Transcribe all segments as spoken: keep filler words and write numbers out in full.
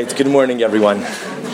right, good morning everyone.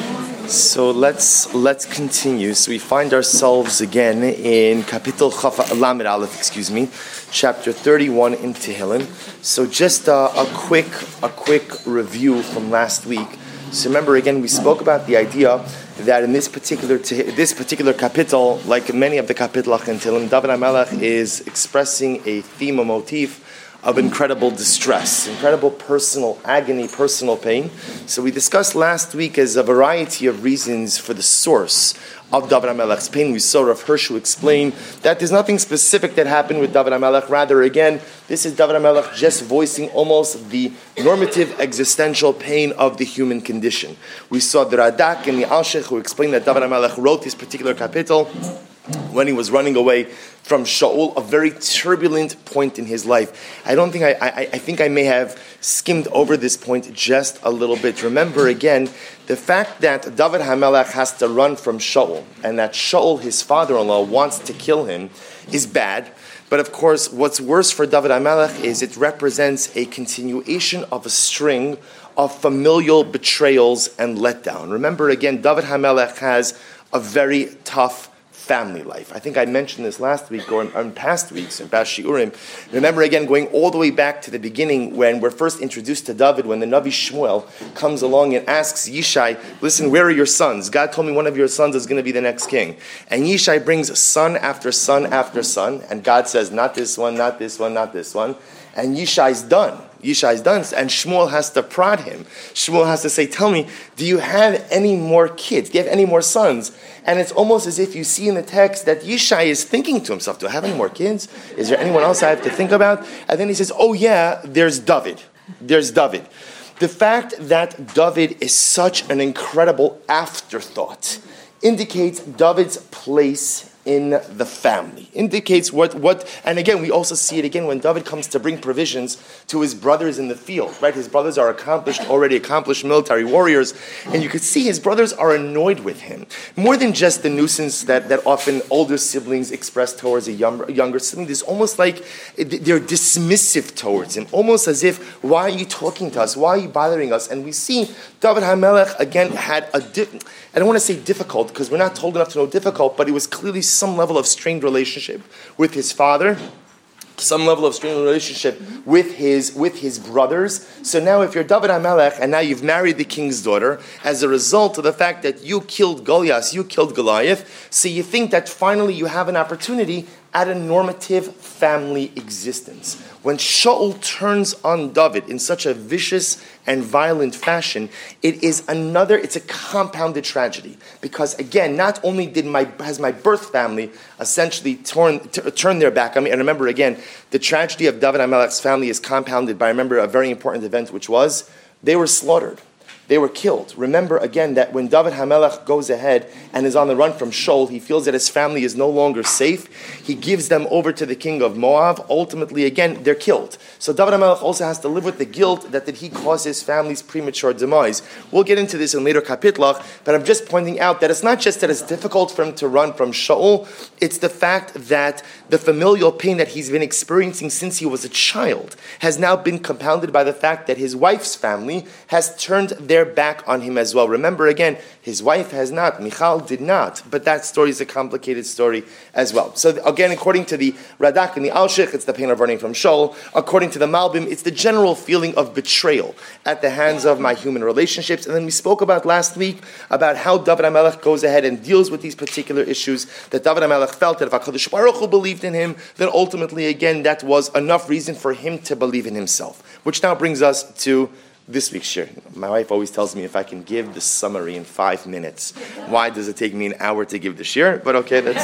So let's let's continue. So we find ourselves again in Kapitel Chaf Lamed Aleph, excuse me, chapter thirty-one in Tehillim. So just uh, a quick a quick review from last week. So remember again, we spoke about the idea that in this particular this particular kapitel, like many of the kapitel in Tehillim, David HaMelech is expressing a theme, a motif of incredible distress, incredible personal agony, personal pain. So we discussed last week as a variety of reasons for the source of David HaMelech's pain. We saw Rav Hirsch explain that there's nothing specific that happened with David HaMelech. Rather, again, this is David HaMelech just voicing almost the normative existential pain of the human condition. We saw the Radak and the Alshech who explained that David HaMelech wrote this particular kapitel when he was running away from Shaul, a very turbulent point in his life. I don't think I, I, I think I may have skimmed over this point just a little bit. Remember again, the fact that David HaMelech has to run from Shaul, and that Shaul, his father-in-law, wants to kill him, is bad. But of course, what's worse for David HaMelech is it represents a continuation of a string of familial betrayals and letdown. Remember again, David HaMelech has a very tough family life. I think I mentioned this last week or in, in past weeks, in past shiurim. Remember again, going all the way back to the beginning when we're first introduced to David, when the Navi Shmuel comes along and asks Yishai, listen, where are your sons? God told me one of your sons is going to be the next king. And Yishai brings son after son after son, and God says, not this one, not this one, not this one. And Yishai's done. Yishai's done, and Shmuel has to prod him. Shmuel has to say, tell me, do you have any more kids? Do you have any more sons? And it's almost as if you see in the text that Yishai is thinking to himself, do I have any more kids? Is there anyone else I have to think about? And then he says, oh yeah, there's David. There's David. The fact that David is such an incredible afterthought indicates David's place in the family. Indicates what, what, and again, we also see it again when David comes to bring provisions to his brothers in the field, right? His brothers are accomplished, already accomplished military warriors, and you could see his brothers are annoyed with him. More than just the nuisance that, that often older siblings express towards a younger, younger sibling, there's almost like they're dismissive towards him, almost as if, why are you talking to us? Why are you bothering us? And we see David HaMelech, again, had a, di- I don't want to say difficult, because we're not told enough to know difficult, but it was clearly some level of strained relationship with his father, some level of strained relationship with his with his brothers. So now if you're David HaMelech and now you've married the king's daughter, as a result of the fact that you killed Goliath, you killed Goliath, so you think that finally you have an opportunity at a normative family existence. When Shaul turns on David in such a vicious and violent fashion, it is another, it's a compounded tragedy. Because again, not only did my has my birth family essentially torn, t- turned their back on me, and remember again, the tragedy of David HaMelech's family is compounded by, remember, a very important event, which was, they were slaughtered. They were killed. Remember again that when David HaMelech goes ahead and is on the run from Shaul, he feels that his family is no longer safe. He gives them over to the king of Moab. Ultimately, again, they're killed. So David HaMelech also has to live with the guilt that did he cause his family's premature demise. We'll get into this in later kapitlach, but I'm just pointing out that it's not just that it's difficult for him to run from Shaul, it's the fact that the familial pain that he's been experiencing since he was a child has now been compounded by the fact that his wife's family has turned their back on him as well. Remember again, his wife has not, Michal did not, but that story is a complicated story as well. So again, according to the Radak and the Alshich, it's the pain of running from Shaul. According to the Malbim, it's the general feeling of betrayal at the hands of my human relationships. And then we spoke about last week about how David HaMelech goes ahead and deals with these particular issues, that David HaMelech felt that if HaKadosh Baruch Hu believed in him, then ultimately again that was enough reason for him to believe in himself. Which now brings us to this week's shir. My wife always tells me if I can give the summary in five minutes, why does it take me an hour to give the shir? But okay, that's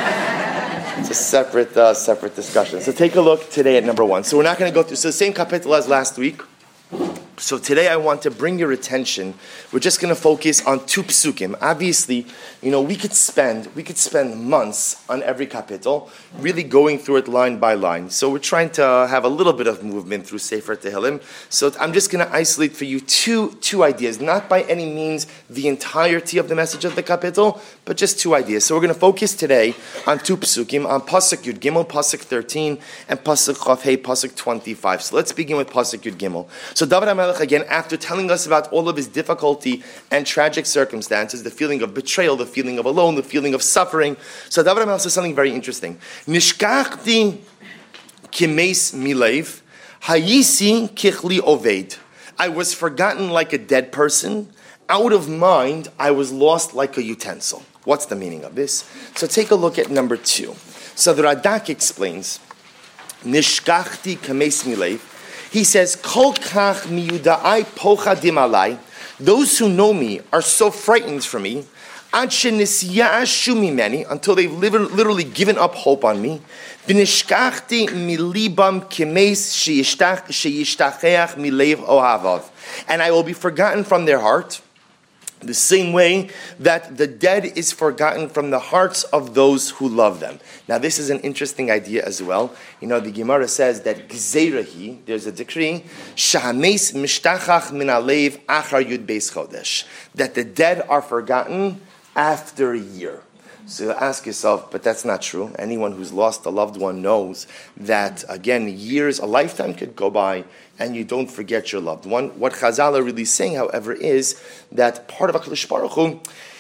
uh, it's a separate uh, separate discussion. So take a look today at number one. So we're not going to go through, so the same kapitel as last week. So today I want to bring your attention, we're just going to focus on two psukim. Obviously, you know, we could spend we could spend months on every kapitel, really going through it line by line. So we're trying to have a little bit of movement through Sefer Tehillim. So I'm just going to isolate for you two two ideas, not by any means the entirety of the message of the kapitel, but just two ideas. So we're going to focus today on two psukim, on Pasuk Yud Gimel, Pasuk thirteen, and Pasuk Chaf Hey, Pasuk twenty-five. So let's begin with Pasuk Yud Gimel. So David HaMelech HaMelech, again, after telling us about all of his difficulty and tragic circumstances, the feeling of betrayal, the feeling of alone, the feeling of suffering. So David HaMelech says something very interesting. Nishkachti kimeis milev, hayisi kichli oved. I was forgotten like a dead person. Out of mind, I was lost like a utensil. What's the meaning of this? So take a look at number two. So the Radak explains, Nishkachti kameis milev. He says, Kol kach miyudai pochadim alai. Those who know me are so frightened for me, ad shenisyaashu mimeni, until they've literally given up hope on me. V'nishkachti milibam kameis sheyishtacheach milev ohavav. And I will be forgotten from their heart, the same way that the dead is forgotten from the hearts of those who love them. Now, this is an interesting idea as well. You know, the Gemara says that Gzeirahi, there's a decree, Shahames mishtachach min alev achar yud beis chodesh, that the dead are forgotten after a year. So you ask yourself, but that's not true. Anyone who's lost a loved one knows that, again, years, a lifetime could go by and you don't forget your loved one. What Chazal are really saying, however, is that part of HaKadosh Baruch Hu,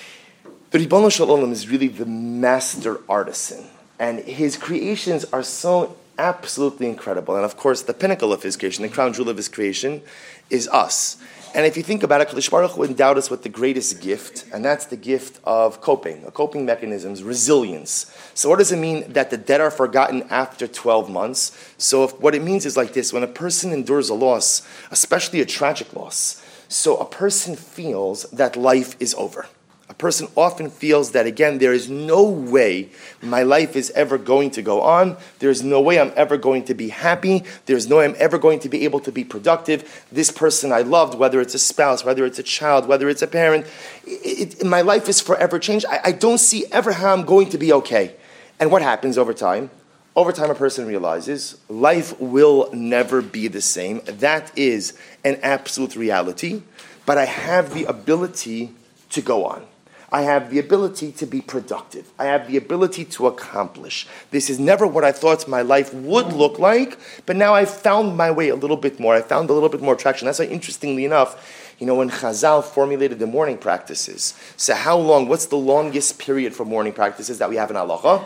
the Ribono Shel Olam is really the master artisan. And his creations are so absolutely incredible. And of course, the pinnacle of his creation, the crown jewel of his creation, is us. And if you think about it, HaKadosh Baruch Hu endowed us with the greatest gift, and that's the gift of coping, a coping mechanisms, resilience. So what does it mean that the dead are forgotten after twelve months? So if, what it means is like this: when a person endures a loss, especially a tragic loss, so a person feels that life is over. A person often feels that, again, there is no way my life is ever going to go on. There's no way I'm ever going to be happy. There's no way I'm ever going to be able to be productive. This person I loved, whether it's a spouse, whether it's a child, whether it's a parent, it, it, my life is forever changed. I, I don't see ever how I'm going to be okay. And what happens over time? Over time, a person realizes life will never be the same. That is an absolute reality. But I have the ability to go on. I have the ability to be productive. I have the ability to accomplish. This is never what I thought my life would look like, but now I've found my way a little bit more. I found a little bit more traction. That's why, interestingly enough, you know, when Chazal formulated the morning practices, so how long, what's the longest period for morning practices that we have in Halacha?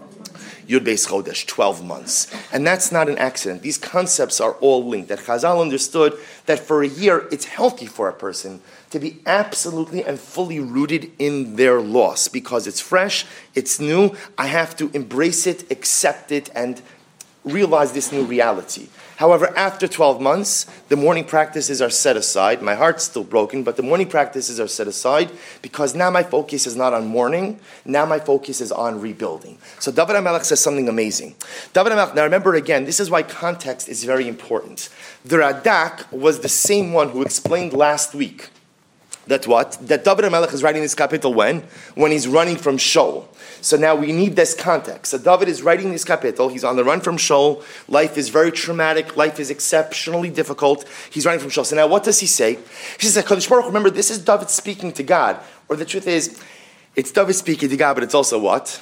Yud Beis Chodesh, twelve months. And that's not an accident. These concepts are all linked. That Chazal understood that for a year, it's healthy for a person to be absolutely and fully rooted in their loss because it's fresh, it's new. I have to embrace it, accept it, and realize this new reality. However, after twelve months, the morning practices are set aside. My heart's still broken, but the morning practices are set aside because now my focus is not on mourning. Now my focus is on rebuilding. So David HaMelech says something amazing. David HaMelech, now remember again, this is why context is very important. The Radak was the same one who explained last week that what? That David HaMelech is writing this kapitel when? When he's running from Shaul. So now we need this context. So David is writing this kapitel. He's on the run from Shaul. Life is very traumatic. Life is exceptionally difficult. He's running from Shaul. So now what does he say? He says, HaKadosh Baruch Hu, remember, this is David speaking to God. Or the truth is, it's David speaking to God, but it's also what?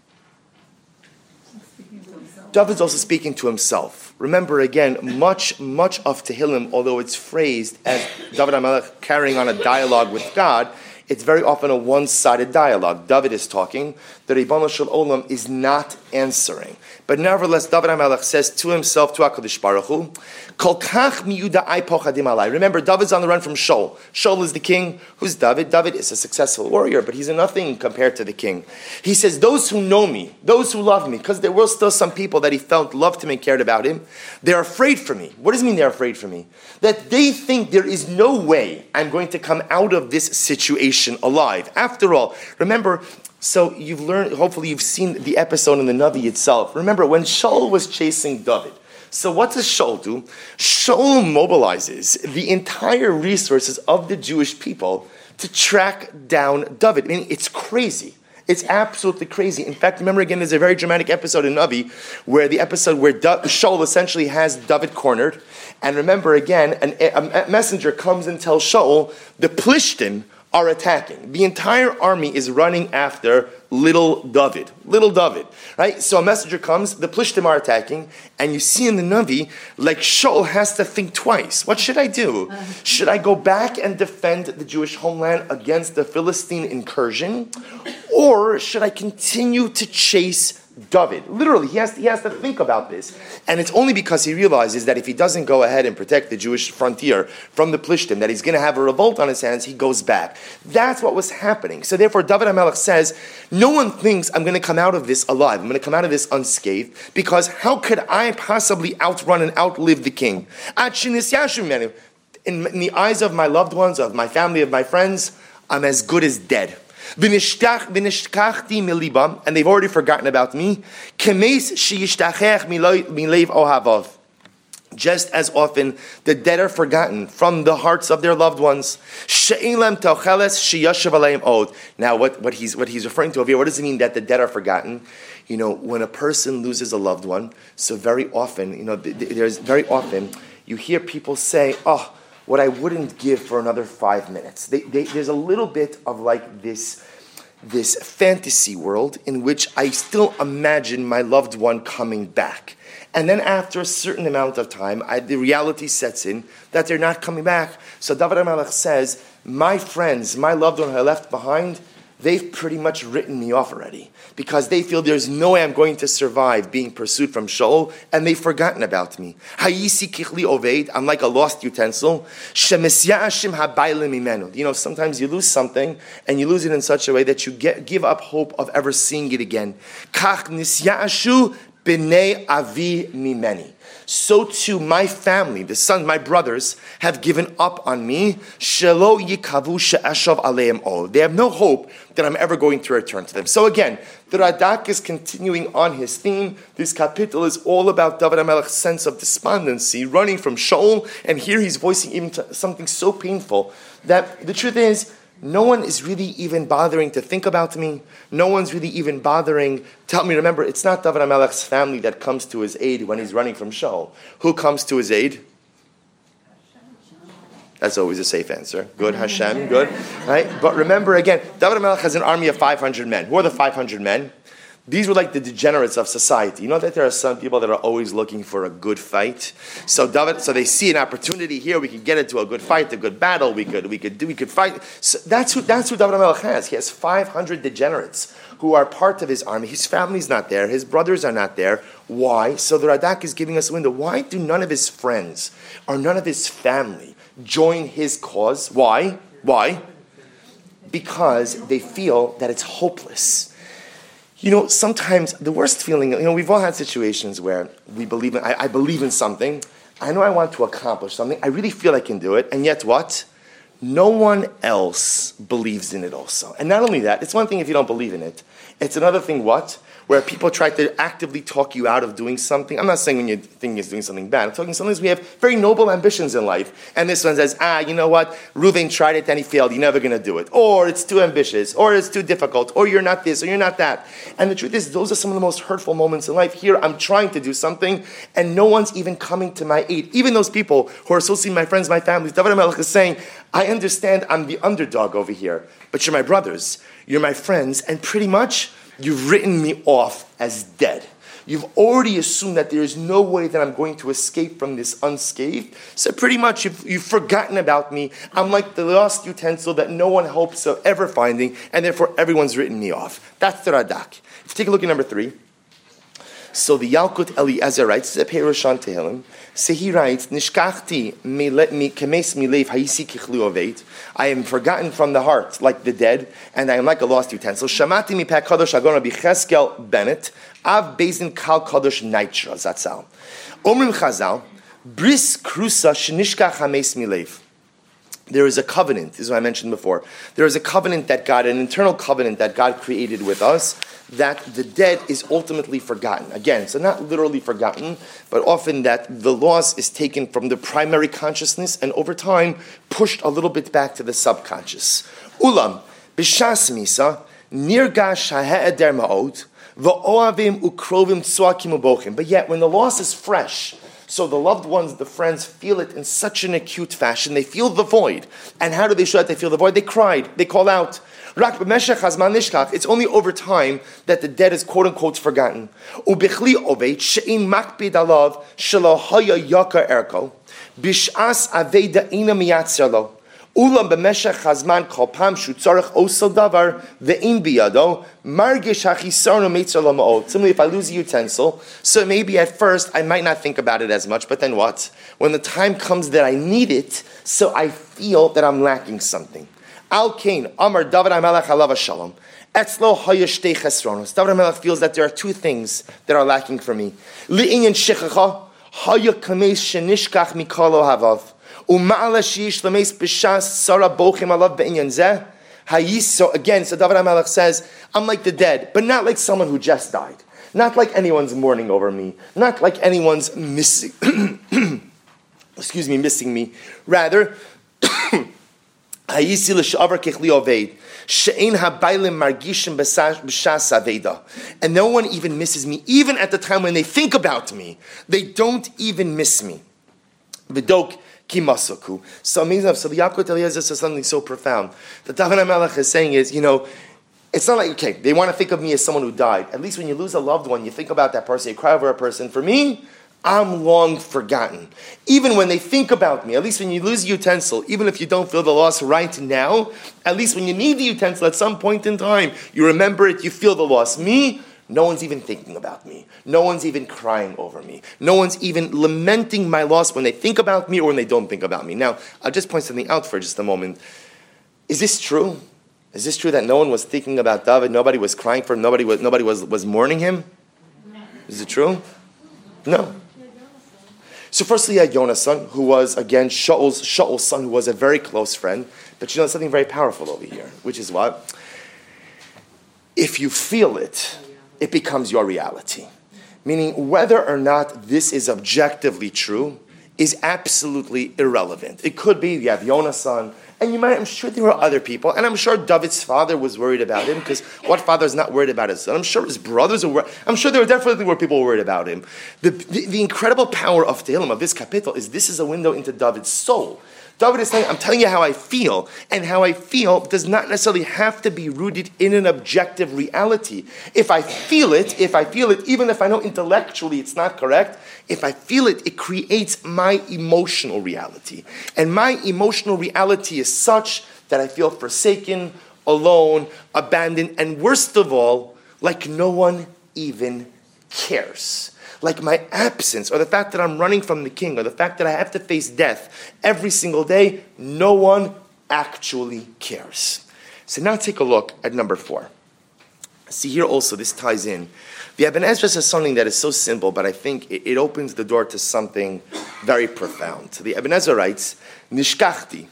David's also speaking to himself. Remember again, much, much of Tehillim, although it's phrased as David HaMelech carrying on a dialogue with God, it's very often a one-sided dialogue. David is talking, the Ribono Shel Olam is not answering. But nevertheless, David HaMelech says to himself, to HaKadosh Baruch Hu, Kol kach miyudai pochadim alai. Remember, David's on the run from Shaul. Shaul is the king. Who's David? David is a successful warrior, but he's a nothing compared to the king. He says, those who know me, those who love me, because there were still some people that he felt loved him and cared about him, they're afraid for me. What does it mean they're afraid for me? That they think there is no way I'm going to come out of this situation alive. After all, remember, so you've learned, hopefully you've seen the episode in the Navi itself. Remember, when Shaul was chasing David, so what does Shaul do? Shaul mobilizes the entire resources of the Jewish people to track down David. I mean, it's crazy. It's absolutely crazy. In fact, remember again, there's a very dramatic episode in Navi where the episode where da- Shaul essentially has David cornered. And remember again, an, a, a messenger comes and tells Shaul, the Plishtim are attacking. The entire army is running after little David. Little David, right? So a messenger comes, the Plishtim are attacking, and you see in the Navi, like Shaul has to think twice. What should I do? Should I go back and defend the Jewish homeland against the Philistine incursion? Or should I continue to chase David? Literally, he has, to, he has to think about this. And it's only because he realizes that if he doesn't go ahead and protect the Jewish frontier from the Plishtim, that he's going to have a revolt on his hands, he goes back. That's what was happening. So therefore, David HaMelech says, no one thinks I'm going to come out of this alive. I'm going to come out of this unscathed, because how could I possibly outrun and outlive the king? In, in the eyes of my loved ones, of my family, of my friends, I'm as good as dead. And they've already forgotten about me. Just as often, the dead are forgotten from the hearts of their loved ones. Now, what, what, he's, what he's referring to over here, what does it mean that the dead are forgotten? You know, when a person loses a loved one, so very often, you know, there's very often, you hear people say, oh, what I wouldn't give for another five minutes. They, they, there's a little bit of like this, this fantasy world in which I still imagine my loved one coming back. And then after a certain amount of time, I, the reality sets in that they're not coming back. So David HaMelech says, my friends, my loved one who I left behind, they've pretty much written me off already, because they feel there's no way I'm going to survive being pursued from Shaul, and they've forgotten about me. Hayisi kichli oved, I'm like a lost utensil. Shemesyashim habaylim imenu. You know, sometimes you lose something, and you lose it in such a way that you get, give up hope of ever seeing it again. Kach nisyashu b'nei avi mimeni. So too my family, the sons, my brothers, have given up on me. Shelo yikavu she'eshav aleim ol. They have no hope that I'm ever going to return to them. So again, the Radak is continuing on his theme. This kapitel is all about David HaMelech's sense of despondency, running from Shaul, and here he's voicing even something so painful that the truth is, no one is really even bothering to think about me. No one's really even bothering to help me. Remember, it's not David HaMelech's family that comes to his aid when he's running from Shaul. Who comes to his aid? That's always a safe answer. Good, Hashem, good. Right? But remember again, David HaMelech has an army of five hundred men. Who are the five hundred men? These were like the degenerates of society. You know that there are some people that are always looking for a good fight. So David, so they see an opportunity here. We could get into a good fight, a good battle. We could, we could do, we could fight. So that's who, that's who David HaMelech has. He has five hundred degenerates who are part of his army. His family's not there. His brothers are not there. Why? So the Radak is giving us a window. Why do none of his friends or none of his family join his cause? Why? Why? Because they feel that it's hopeless. You know, sometimes the worst feeling, you know, we've all had situations where we believe in, I, I believe in something, I know I want to accomplish something, I really feel I can do it, and yet what? No one else believes in it also. And not only that, it's one thing if you don't believe in it, it's another thing what? Where people try to actively talk you out of doing something. I'm not saying when you think you're doing something bad. I'm talking sometimes we have very noble ambitions in life. And this one says, ah, you know what? Reuven tried it and he failed. You're never going to do it. Or it's too ambitious. Or it's too difficult. Or you're not this. Or you're not that. And the truth is, those are some of the most hurtful moments in life. Here, I'm trying to do something and no one's even coming to my aid. Even those people who are associating my friends, my families. David HaMelech is saying, I understand I'm the underdog over here. But you're my brothers. You're my friends. And pretty much, you've written me off as dead. You've already assumed that there is no way that I'm going to escape from this unscathed. So pretty much you've, you've forgotten about me. I'm like the lost utensil that no one hopes of ever finding, and therefore everyone's written me off. That's the Radak. If you take a look at number three. So the Yalkut Eliezer writes, this is a Perush Tehillim. So he writes, Nishkachti kemes milev hayisi kichli oved. I am forgotten from the heart like the dead, and I am like a lost utensil. Shamati mi pek kadosh agon Rabbi Cheskel Bennett, av bezin kal kadosh naitra zatzal. Omrim Chazal, bris krusa shenishkach hames milev. There is a covenant, this is what I mentioned before. There is a covenant that God, an internal covenant that God created with us, that the dead is ultimately forgotten. Again, so not literally forgotten, but often that the loss is taken from the primary consciousness and over time pushed a little bit back to the subconscious. Ulam, b'shas misa, nirgash ha'eder ma'od, v'oavim ukrovim tsuakim ubochim. But yet, when the loss is fresh, So the loved ones, the friends, feel it in such an acute fashion. They feel the void. And how do they show that they feel the void? They cried. They call out. It's only over time that the dead is quote-unquote forgotten. Bish'as aveda ina miyatzir lo. Ulam b'meshech hazman kol pam shu tzarech osel davar ve'im biyado margish hachisarno meitzir lo ma'od. Similarly, if I lose a utensil, so maybe at first I might not think about it as much, but then what? When the time comes that I need it, so I feel that I'm lacking something. Al kain amar David HaMelech alav shalom. Etzlo haya shtei chesronos. David HaMelech feels that there are two things that are lacking for me. Li'inyan shechacha. Haya kameis shenishkach mikalo havav. Uma'ala shiish lameis b'shas sara bochim alav be'inyan zeh. Hayis, so again, so David HaMelech says, I'm like the dead, but not like someone who just died. Not like anyone's mourning over me. Not like anyone's missing, excuse me, missing me. Rather, Hayisi l'shavar kechli oved. She'ein habaylim margishim b'shas aveda. And no one even misses me. Even at the time when they think about me, they don't even miss me. V'dok ki masaku. So amazing. So the Yaakov Eliezer says something so profound. The David HaMelech is saying is, you know, it's not like, okay, they want to think of me as someone who died. At least when you lose a loved one, you think about that person, you cry over a person. For me, I'm long forgotten. Even when they think about me, at least when you lose a utensil, even if you don't feel the loss right now, at least when you need the utensil at some point in time, you remember it, you feel the loss. Me, no one's even thinking about me. No one's even crying over me. No one's even lamenting my loss when they think about me or when they don't think about me. Now, I'll just point something out for just a moment. Is this true? Is this true that no one was thinking about David? Nobody was crying for him? Nobody was, nobody was, was mourning him? Is it true? No. So firstly, you had Yonasan, who was, again, Shaul's, Shaul's son, who was a very close friend. But you know, something very powerful over here, which is what? If you feel it, it becomes your reality. Meaning, whether or not this is objectively true is absolutely irrelevant. It could be, you have Yonasan, and you might, I'm sure there were other people, and I'm sure David's father was worried about him, because what father is not worried about his son? I'm sure his brothers were, I'm sure there were definitely were people worried about him. The, the, the incredible power of Tehillim, of this kapitel, is this is a window into David's soul. David is saying, I'm telling you how I feel, and how I feel does not necessarily have to be rooted in an objective reality. If I feel it, if I feel it, even if I know intellectually it's not correct, if I feel it, it creates my emotional reality. And my emotional reality is such that I feel forsaken, alone, abandoned, and worst of all, like no one even cares. Like my absence, or the fact that I'm running from the king, or the fact that I have to face death every single day, no one actually cares. So now take a look at number four. See here also, this ties in. The Ibn Ezra says something that is so simple, but I think it, it opens the door to something very profound. So the Ibn Ezra writes, Nishkachti,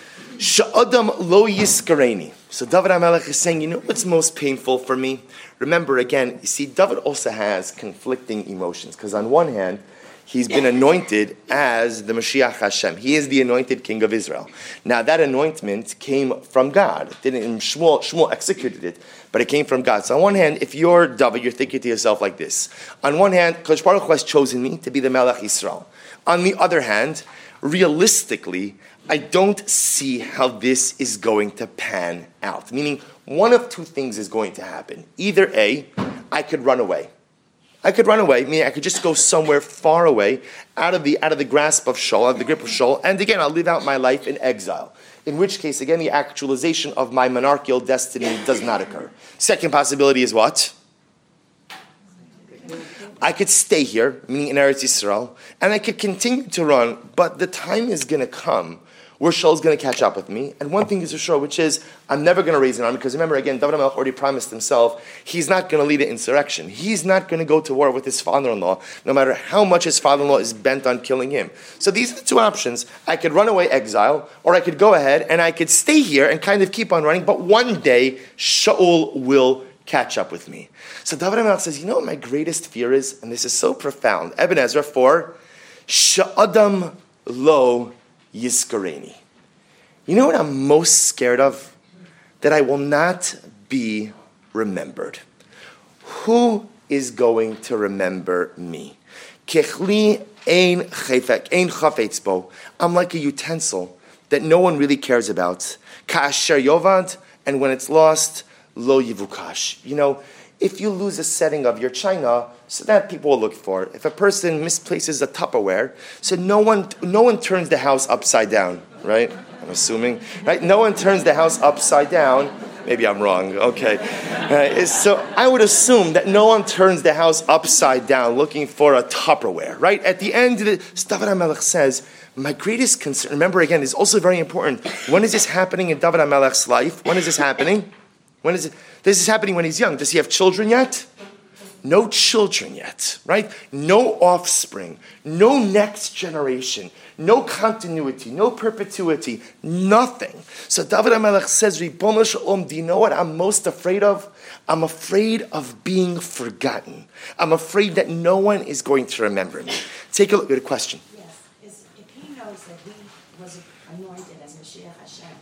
Sha'adam lo yiskareni. So David HaMelech is saying, you know what's most painful for me? Remember, again, you see, David also has conflicting emotions, because on one hand, he's been anointed as the Mashiach Hashem. He is the anointed king of Israel. Now, that anointment came from God. It didn't, Shmuel, Shmuel executed it, but it came from God. So on one hand, if you're David, you're thinking to yourself like this. On one hand, Kodesh Baruch Hu has chosen me to be the Melech Yisrael. On the other hand, realistically, I don't see how this is going to pan out. Meaning, one of two things is going to happen. Either A, I could run away. I could run away, meaning I could just go somewhere far away, out of the out of the grasp of Shaul, out of the grip of Shaul, and again, I'll live out my life in exile. In which case, again, the actualization of my monarchical destiny does not occur. Second possibility is what? I could stay here, meaning in Eretz Yisrael, and I could continue to run, but the time is going to come where Shaul's going to catch up with me. And one thing is for sure, which is, I'm never going to raise an army, because remember, again, David HaMelech already promised himself, he's not going to lead an insurrection. He's not going to go to war with his father-in-law, no matter how much his father-in-law is bent on killing him. So these are the two options. I could run away, exile, or I could go ahead and I could stay here and kind of keep on running, but one day, Shaul will catch up with me. So David HaMelech says, you know what my greatest fear is? And this is so profound. Ibn Ezra four, Sha'adam lo Yiskareni. You know what I'm most scared of? That I will not be remembered. Who is going to remember me? Kechli ein chefek, ein chafetz bo. I'm like a utensil that no one really cares about. Ka'asher yovad, and when it's lost, lo yivukash. You know, if you lose a setting of your china, so that people will look for. If a person misplaces a Tupperware, so no one, no one turns the house upside down, right? I'm assuming, right? No one turns the house upside down. Maybe I'm wrong. Okay. Uh, so I would assume that no one turns the house upside down looking for a Tupperware, right? At the end, David HaMelech says, my greatest concern, remember again, this is also very important. When is this happening in David HaMelech's life? When is this happening? When is it? This is happening when he's young. Does he have children yet? No children yet, right? No offspring, no next generation, no continuity, no perpetuity, nothing. So David HaMelech says, Ribono Shel Olam, do you know what I'm most afraid of? I'm afraid of being forgotten. I'm afraid that no one is going to remember me. Take a look at a question. Yes, is, if he knows that he was anointed as Mashiach Hashem,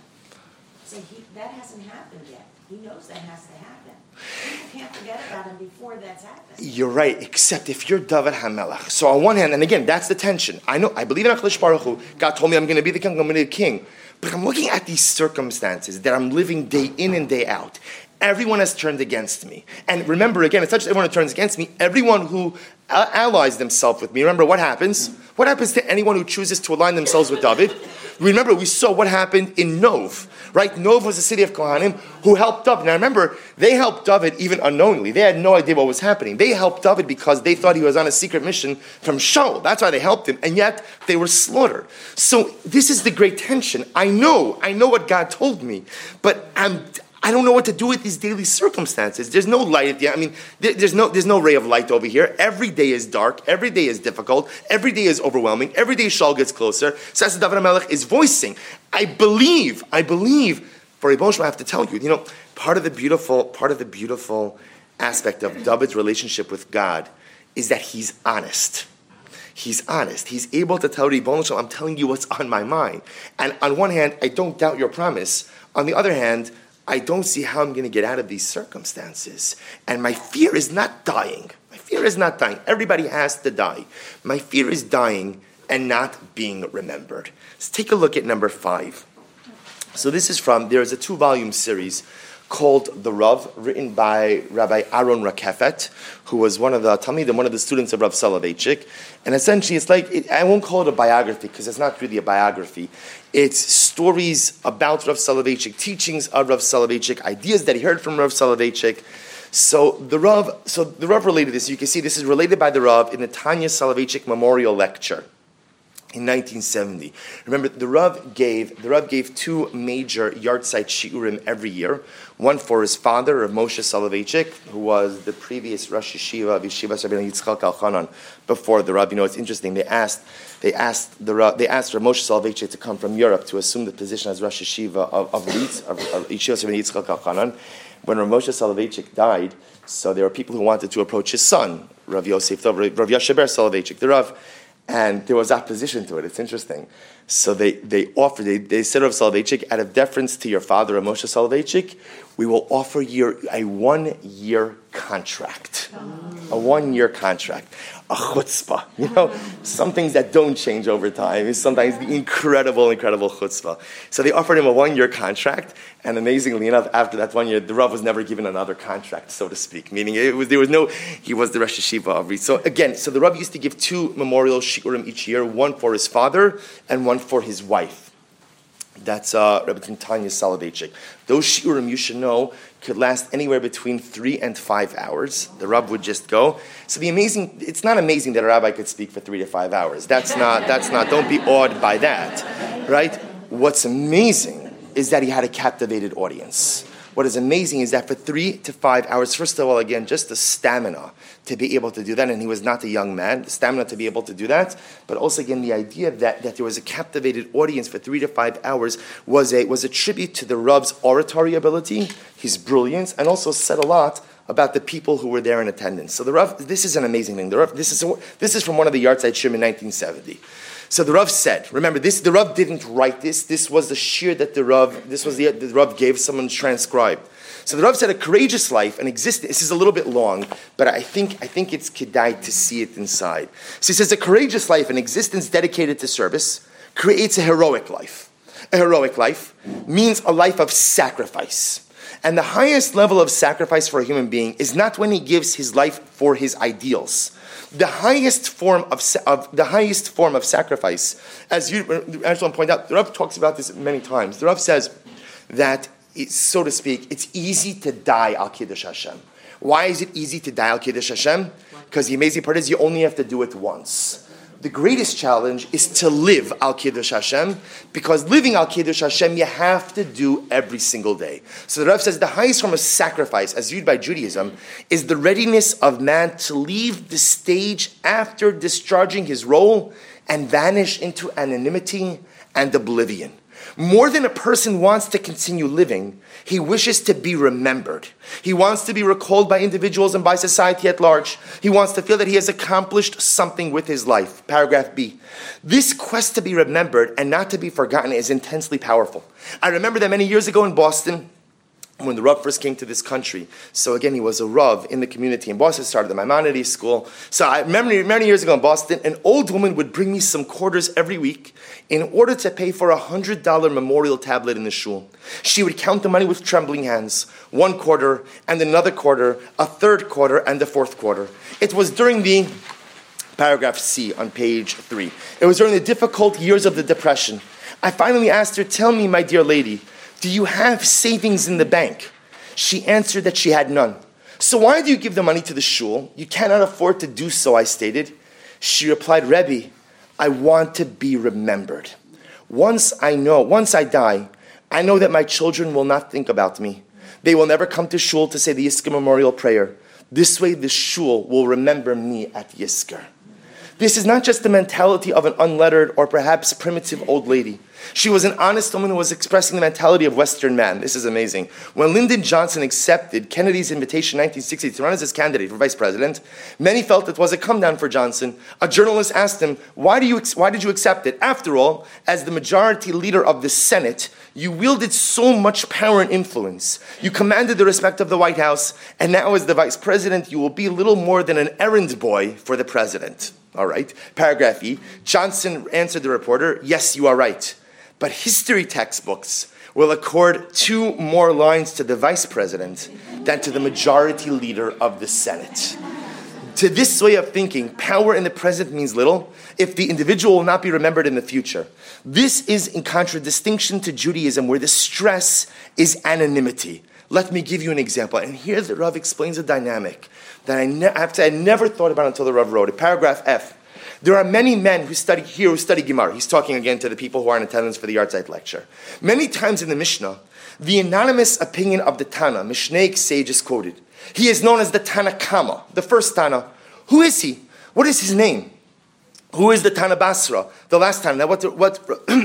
so he, that hasn't happened yet. He knows that has to happen. People can't forget about him before that's happened. You're right, except if you're David HaMelech. So on one hand, and again, that's the tension. I know, I believe in HaKadosh Baruch Hu. God told me I'm going to be the king, I'm going to be the king. But I'm looking at these circumstances that I'm living day in and day out. Everyone has turned against me. And remember, again, it's not just everyone who turns against me. Everyone who uh, allies themselves with me. Remember, what happens? What happens to anyone who chooses to align themselves with David? Remember, we saw what happened in Nov, right? Nov was the city of Kohanim who helped David. Now remember, they helped David even unknowingly. They had no idea what was happening. They helped David because they thought he was on a secret mission from Shaul. That's why they helped him. And yet, they were slaughtered. So this is the great tension. I know, I know what God told me, but I'm... I don't know what to do with these daily circumstances. There's no light at the end. I mean, there, there's no there's no ray of light over here. Every day is dark. Every day is difficult. Every day is overwhelming. Every day Shaul gets closer. So as David HaMelech is voicing, I believe, I believe, for Ribono Shel Olam, I have to tell you, you know, part of the beautiful, part of the beautiful aspect of David's relationship with God is that he's honest. He's honest. He's able to tell Ribono Shel Olam, I'm telling you what's on my mind. And on one hand, I don't doubt your promise. On the other hand, I don't see how I'm going to get out of these circumstances. And my fear is not dying. My fear is not dying. Everybody has to die. My fear is dying and not being remembered. Let's take a look at number five. So this is from, there is a two-volume series called The Rav, written by Rabbi Aaron Rakefet, who was one of the Talmidim, one of the students of Rav Soloveitchik. And essentially, it's like, it, I won't call it a biography, because it's not really a biography. It's stories about Rav Soloveitchik, teachings of Rav Soloveitchik, ideas that he heard from Rav Soloveitchik. So the Rav, so the Rav related this. You can see this is related by the Rav in the Tanya Soloveitchik Memorial Lecture in nineteen seventy. Remember, the Rav gave the Rav gave two major yahrzeit shiurim every year. One for his father, Rav Moshe Soloveitchik, who was the previous Rosh Yeshiva of Yeshiva Rabbi Yitzchak Elchanan before the Rav. You know, it's interesting. They asked they asked the Rav, they asked Rav Moshe Soloveitchik to come from Europe to assume the position as Rosh Yeshiva of of, Litz, of, of Yeshiva Rabbi Yitzchak Elchanan. When Rav Moshe Soloveitchik died, so there were people who wanted to approach his son, Rav Yosef, Rav Yashaber Soloveitchik, the Rav. And there was opposition to it. It's interesting. So they, they offered, they, they said to Rav Soloveitchik, out of deference to your father, Rav Moshe Soloveitchik, we will offer you a one-year contract. A one-year contract. A chutzpah. You know, some things that don't change over time is sometimes the incredible, incredible chutzpah. So they offered him a one-year contract, and amazingly enough, after that one year, the Rav was never given another contract, so to speak. Meaning, it was there was no, he was the Rosh Yeshiva of Ritz. So again, so the Rav used to give two memorial shiurim each year, one for his father and one for his wife. That's uh, Rabbi Tanya Soloveitchik. Those shiurim, you should know, could last anywhere between three and five hours. The Rav would just go. So the amazing, it's not amazing that a rabbi could speak for three to five hours. That's not, that's not, don't be awed by that, right? What's amazing is that he had a captivated audience. What is amazing is that for three to five hours, first of all, again, just the stamina to be able to do that, and he was not a young man, the stamina to be able to do that, but also, again, the idea that, that there was a captivated audience for three to five hours was a, was a tribute to the Rav's oratory ability, his brilliance, and also said a lot about the people who were there in attendance. So the Rav, this is an amazing thing. The Rav, this is a, this is from one of the yahrzeit shiurim in nineteen seventy. So the Rav said, remember, this the Rav didn't write this. This was the shir that the Rav, this was the, the Rav gave someone transcribed. So the Rav said a courageous life, an existence. This is a little bit long, but I think I think it's kedai to see it inside. So he says a courageous life, an existence dedicated to service, creates a heroic life. A heroic life means a life of sacrifice. And the highest level of sacrifice for a human being is not when he gives his life for his ideals. The highest form of, of the highest form of sacrifice, as you, I just want to point out, the Rav talks about this many times. The Rav says that, it's, so to speak, it's easy to die al Kiddush Hashem. Why is it easy to die al Kiddush Hashem? Because the amazing part is you only have to do it once. The greatest challenge is to live al Kiddush Hashem, because living al Kiddush Hashem you have to do every single day. So the Rav says the highest form of sacrifice, as viewed by Judaism, is the readiness of man to leave the stage after discharging his role and vanish into anonymity and oblivion. More than a person wants to continue living, he wishes to be remembered. He wants to be recalled by individuals and by society at large. He wants to feel that he has accomplished something with his life. Paragraph B. This quest to be remembered and not to be forgotten is intensely powerful. I remember that many years ago in Boston, when the Rav first came to this country. So again, he was a Rav in the community in Boston, started the Maimonides school. So I remember many years ago in Boston, an old woman would bring me some quarters every week in order to pay for a one hundred dollars memorial tablet in the shul. She would count the money with trembling hands, one quarter and another quarter, a third quarter and the fourth quarter. It was during the, paragraph C on page three, it was during the difficult years of the Depression. I finally asked her, tell me, my dear lady, do you have savings in the bank? She answered that she had none. So why do you give the money to the shul? You cannot afford to do so, I stated. She replied, Rebbe, I want to be remembered. Once I know, once I die, I know that my children will not think about me. They will never come to shul to say the Yizkor memorial prayer. This way the shul will remember me at Yizkor. This is not just the mentality of an unlettered or perhaps primitive old lady. She was an honest woman who was expressing the mentality of Western man. This is amazing. When Lyndon Johnson accepted Kennedy's invitation in nineteen sixty to run as his candidate for vice president, many felt it was a come down for Johnson. A journalist asked him, why, do you, why did you accept it? After all, as the majority leader of the Senate, you wielded so much power and influence. You commanded the respect of the White House, and now as the vice president, you will be little more than an errand boy for the president. All right. Paragraph E. Johnson answered the reporter, yes, you are right. But history textbooks will accord two more lines to the vice president than to the majority leader of the Senate. To this way of thinking, power in the present means little if the individual will not be remembered in the future. This is in contradistinction to Judaism, where the stress is anonymity. Let me give you an example. And here the Rav explains a dynamic that I, ne- I have to, I never thought about until the Rav wrote it. Paragraph F. There are many men who study here who study Gemara. He's talking again to the people who are in attendance for the Yartzeit lecture. Many times in the Mishnah, the anonymous opinion of the Tana, Mishnaic sage, is quoted. He is known as the Tana Kama, the first Tana. Who is he? What is his name? Who is the Tana Basra, the last Tana? Now, what what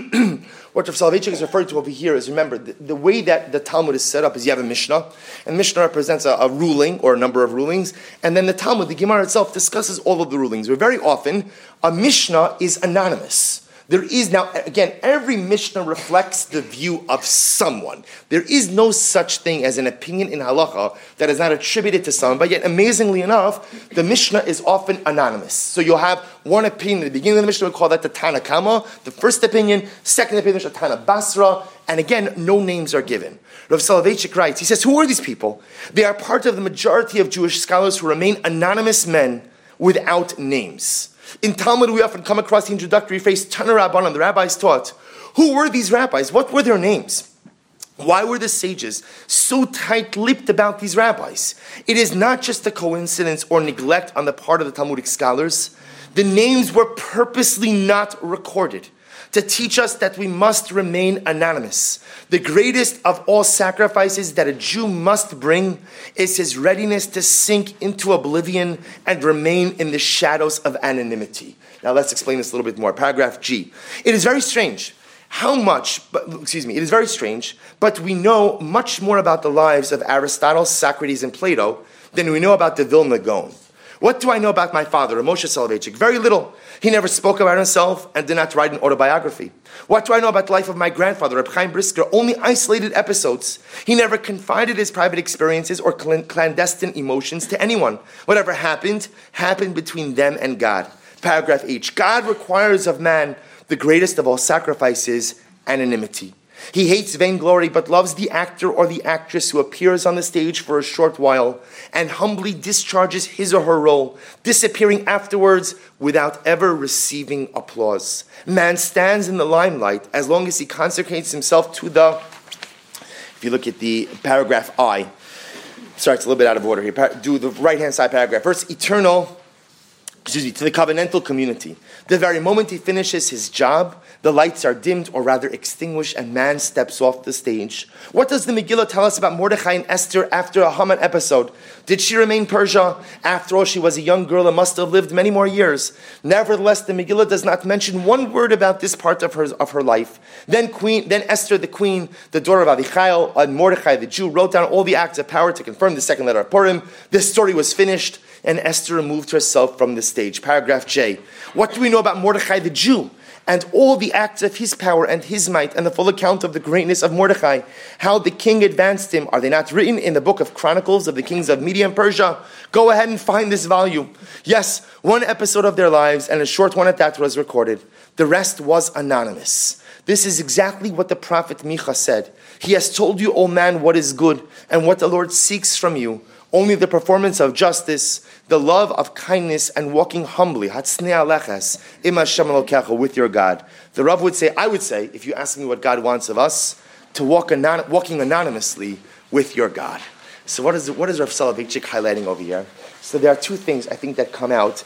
what Rav Soloveitchik is referring to over here is, remember, the, the way that the Talmud is set up is you have a Mishnah, and Mishnah represents a, a ruling or a number of rulings, and then the Talmud, the Gemara itself, discusses all of the rulings. Where very often a Mishnah is anonymous. There is now, again, every Mishnah reflects the view of someone. There is no such thing as an opinion in halacha that is not attributed to someone, but yet, amazingly enough, the Mishnah is often anonymous. So you'll have one opinion at the beginning of the Mishnah, we call that the Tana Kama, the first opinion, second opinion, the Tana Basra, and again, no names are given. Rav Soloveitchik writes, he says, who are these people? They are part of the majority of Jewish scholars who remain anonymous men without names. In Talmud, we often come across the introductory phrase, Tana Rabbanan, the rabbis taught. Who were these rabbis? What were their names? Why were the sages so tight-lipped about these rabbis? It is not just a coincidence or neglect on the part of the Talmudic scholars. The names were purposely not recorded to teach us that we must remain anonymous. The greatest of all sacrifices that a Jew must bring is his readiness to sink into oblivion and remain in the shadows of anonymity. Now let's explain this a little bit more. Paragraph G. It is very strange how much, but, excuse me, it is very strange, but we know much more about the lives of Aristotle, Socrates, and Plato than we know about the Vilna Gaon. What do I know about my father, Moshe Soloveitchik? Very little. He never spoke about himself and did not write an autobiography. What do I know about the life of my grandfather, Reb Chaim Brisker? Only isolated episodes. He never confided his private experiences or clandestine emotions to anyone. Whatever happened, happened between them and God. Paragraph H. God requires of man the greatest of all sacrifices, anonymity. He hates vainglory, but loves the actor or the actress who appears on the stage for a short while and humbly discharges his or her role, disappearing afterwards without ever receiving applause. Man stands in the limelight as long as he consecrates himself to the, if you look at the paragraph I, sorry, it's a little bit out of order here, do the right-hand side paragraph. First, eternal, excuse me, to the covenantal community. The very moment he finishes his job, the lights are dimmed, or rather extinguished, and man steps off the stage. What does the Megillah tell us about Mordechai and Esther after a Haman episode? Did she remain Persia? After all, she was a young girl and must have lived many more years. Nevertheless, the Megillah does not mention one word about this part of her, of her life. Then queen, then Esther, the queen, the daughter of Avichail, and Mordechai, the Jew, wrote down all the acts of power to confirm the second letter of Purim. This story was finished, and Esther removed herself from the stage. Paragraph J. What do we know about Mordechai, the Jew, and all the acts of his power and his might, and the full account of the greatness of Mordechai, how the king advanced him? Are they not written in the book of Chronicles of the kings of Media and Persia? Go ahead and find this volume. Yes, one episode of their lives, and a short one at that, was recorded. The rest was anonymous. This is exactly what the prophet Micha said. He has told you, O man, what is good, and what the Lord seeks from you. Only the performance of justice, the love of kindness, and walking humbly, with your God. The Rav would say, I would say, if you ask me what God wants of us, to walk anon- walking anonymously with your God. So what is what is Rav Soloveitchik highlighting over here? So there are two things I think that come out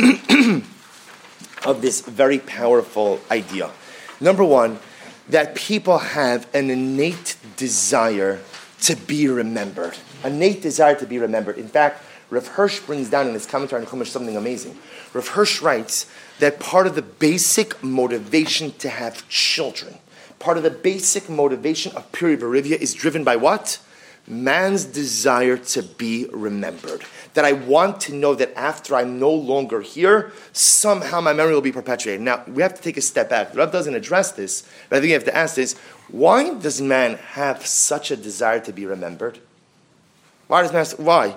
of this very powerful idea. Number one, that people have an innate desire to be remembered. Innate desire to be remembered. In fact, Rav Hirsch brings down in his commentary on Chumash something amazing. Rav Hirsch writes that part of the basic motivation to have children, part of the basic motivation of Piri Verivia is driven by what? Man's desire to be remembered. That I want to know that after I'm no longer here, somehow my memory will be perpetuated. Now, we have to take a step back. The Rav doesn't address this, but I think you have to ask this. Why does man have such a desire to be remembered? Why does man, why?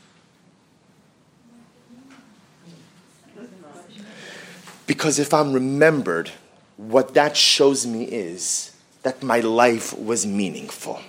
Because if I'm remembered, what that shows me is that my life was meaningful.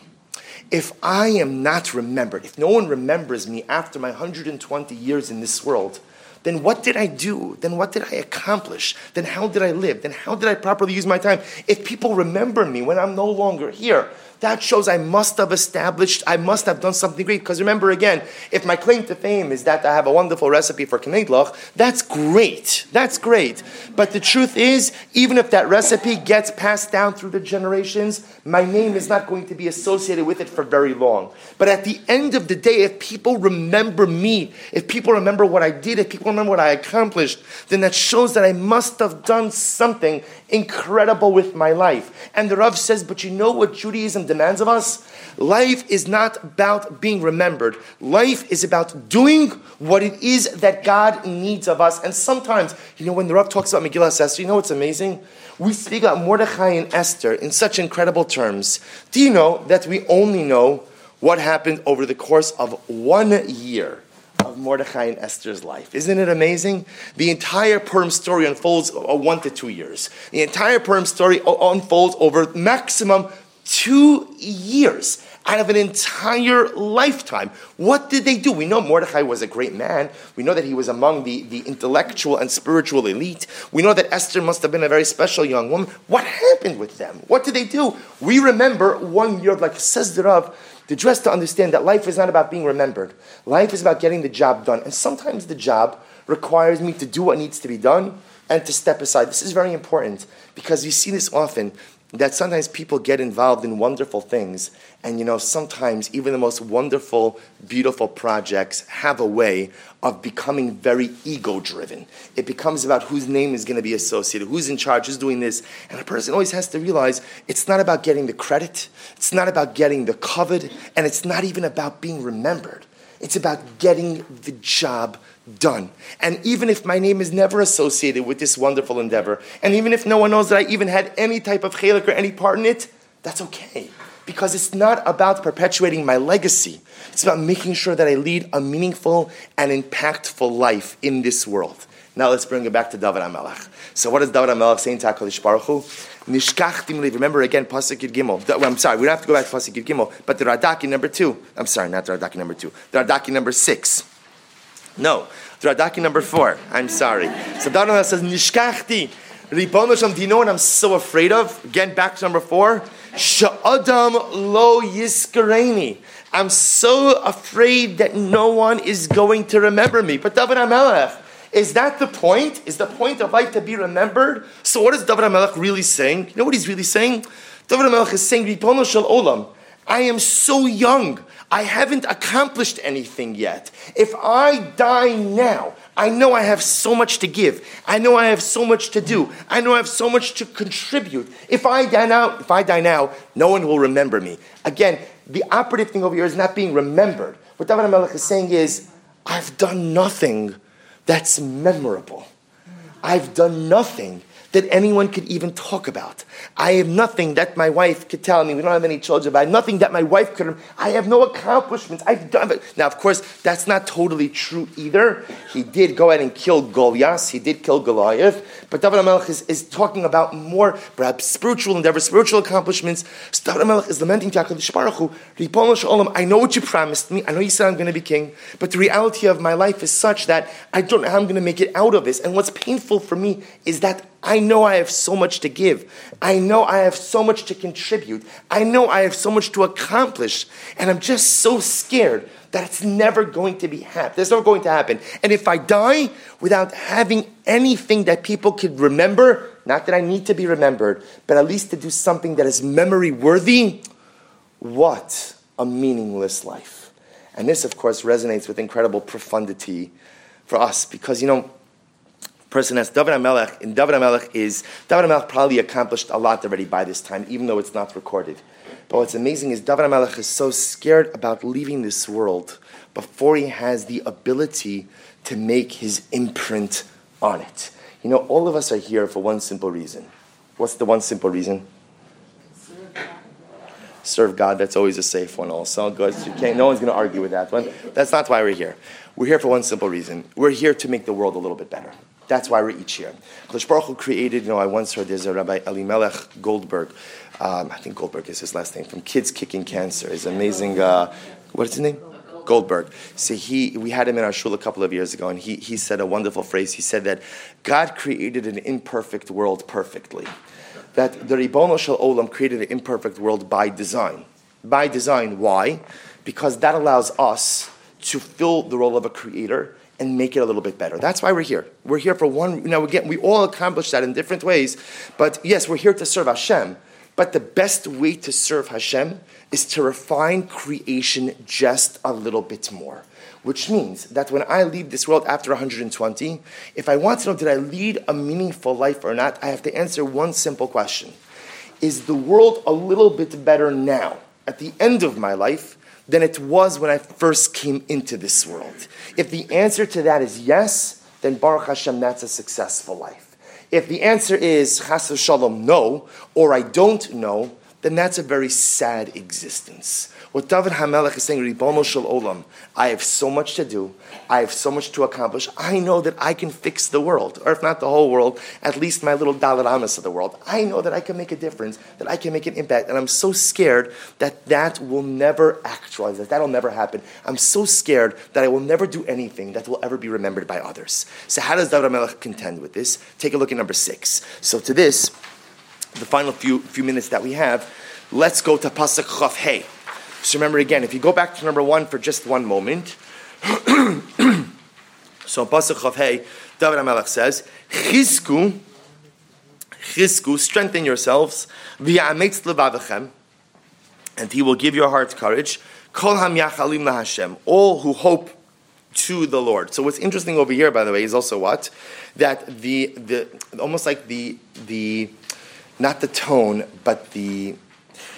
If I am not remembered, if no one remembers me after my one hundred twenty years in this world, then what did I do? Then what did I accomplish? Then how did I live? Then how did I properly use my time? If people remember me when I'm no longer here, that shows I must have established, I must have done something great. Because remember again, if my claim to fame is that I have a wonderful recipe for knedlach, that's great. That's great. But the truth is, even if that recipe gets passed down through the generations, my name is not going to be associated with it for very long. But at the end of the day, if people remember me, if people remember what I did, if people remember what I accomplished, then that shows that I must have done something incredible with my life. And the Rav says, but you know what Judaism demands of us? Life is not about being remembered. Life is about doing what it is that God needs of us. And sometimes, you know, when the Rav talks about Megillah Esther, you know what's amazing? We speak about Mordechai and Esther in such incredible terms. Do you know that we only know what happened over the course of one year of Mordechai and Esther's life? Isn't it amazing? The entire Purim story unfolds uh, one to two years. The entire Purim story uh, unfolds over maximum two years out of an entire lifetime. What did they do? We know Mordechai was a great man. We know that he was among the, the intellectual and spiritual elite. We know that Esther must have been a very special young woman. What happened with them? What did they do? We remember one year, like says the Rav, the dress to understand that life is not about being remembered. Life is about getting the job done. And sometimes the job requires me to do what needs to be done and to step aside. This is very important because we see this often, that sometimes people get involved in wonderful things, and you know, sometimes even the most wonderful, beautiful projects have a way of becoming very ego-driven. It becomes about whose name is going to be associated, who's in charge, who's doing this, and a person always has to realize it's not about getting the credit, it's not about getting the covet, and it's not even about being remembered. It's about getting the job done. And even if my name is never associated with this wonderful endeavor, and even if no one knows that I even had any type of chelik or any part in it, that's okay. Because it's not about perpetuating my legacy. It's about making sure that I lead a meaningful and impactful life in this world. Now let's bring it back to David HaMelech. So what does David HaMelech say to HaKadosh Baruch Hu? Nishkachtim li. Remember again, Pasuk Yud Gimel. Well, I'm sorry, we don't have to go back to Pasuk Yud Gimel, but the Radaki number two. I'm sorry, not the Radaki number two. The Radaki number six. No, the Radaki number four. I'm sorry. So David HaMelech says, Nishkachti. Ribono Shalom, do you know what I'm so afraid of? Again, back to number four. Sha'adam lo yiskareni. I'm so afraid that no one is going to remember me. But David HaMelech, is that the point? Is the point of life to be remembered? So what is David HaMelech really saying? You know what he's really saying? David HaMelech is saying, Ribono Shel Olam, I am so young. I haven't accomplished anything yet. If I die now, I know I have so much to give. I know I have so much to do. I know I have so much to contribute. If I die now, if I die now, no one will remember me. Again, the operative thing over here is not being remembered. What David HaMelech is saying is, I've done nothing that's memorable. I've done nothing that anyone could even talk about. I have nothing that my wife could tell me. We don't have any children, but I have nothing that my wife could. I have no accomplishments. I've done it. Now, of course, that's not totally true either. He did go ahead and kill Goliath. He did kill Goliath. But David HaMelech is, is talking about more, perhaps spiritual endeavors, spiritual accomplishments. So David HaMelech is lamenting to HaKadosh Baruch Hu, Ribono Shel Olam, I know what you promised me. I know you said I'm going to be king. But the reality of my life is such that I don't know how I'm going to make it out of this. And what's painful for me is that I know I have so much to give. I know I have so much to contribute. I know I have so much to accomplish. And I'm just so scared that it's never going to be happen. It's never going to happen. And if I die without having anything that people could remember, not that I need to be remembered, but at least to do something that is memory worthy, what a meaningless life. And this, of course, resonates with incredible profundity for us because, you know, person as David HaMelech, and David HaMelech is, David HaMelech probably accomplished a lot already by this time, even though it's not recorded. But what's amazing is David HaMelech is so scared about leaving this world before he has the ability to make his imprint on it. You know, all of us are here for one simple reason. What's the one simple reason? Serve God. Serve God, that's always a safe one also. Good. You can't, no one's going to argue with that one. That's not why we're here. We're here for one simple reason. We're here to make the world a little bit better. That's why we're each here. Kadosh Baruch Hu created, you know, I once heard there's a Rabbi Elimelech Goldberg. Um, I think Goldberg is his last name, from Kids Kicking Cancer. He's amazing, uh, what is his name? Goldberg. So he, we had him in our shul a couple of years ago, and he, he said a wonderful phrase. He said that God created an imperfect world perfectly. That the Ribono Shel Olam created an imperfect world by design. By design, why? Because that allows us to fill the role of a creator and make it a little bit better. That's why we're here. We're here for one, now again, we all accomplish that in different ways, but yes, we're here to serve Hashem, but the best way to serve Hashem is to refine creation just a little bit more, which means that when I leave this world after one hundred twenty, if I want to know did I lead a meaningful life or not, I have to answer one simple question. Is the world a little bit better now, at the end of my life, than it was when I first came into this world? If the answer to that is yes, then Baruch Hashem, that's a successful life. If the answer is chas v'shalom, no, or I don't know, then that's a very sad existence. What David HaMelech is saying, Ribono Shel Olam, I have so much to do, I have so much to accomplish, I know that I can fix the world, or if not the whole world, at least my little Dalet Amos of the world. I know that I can make a difference, that I can make an impact, and I'm so scared that that will never actualize, that that will never happen. I'm so scared that I will never do anything that will ever be remembered by others. So how does David HaMelech contend with this? Take a look at number six. So to this, the final few few minutes that we have, let's go to Pasuk Chaf Hey. So remember again, if you go back to number one for just one moment, so Pasuk Chaf Hey, David HaMelech says, Chizku, Chizku, strengthen yourselves, v'yametz levavechem, and he will give your heart courage, kol hamyachalim laHashem, all who hope to the Lord. So what's interesting over here, by the way, is also what? That the, the almost like the, the not the tone, but the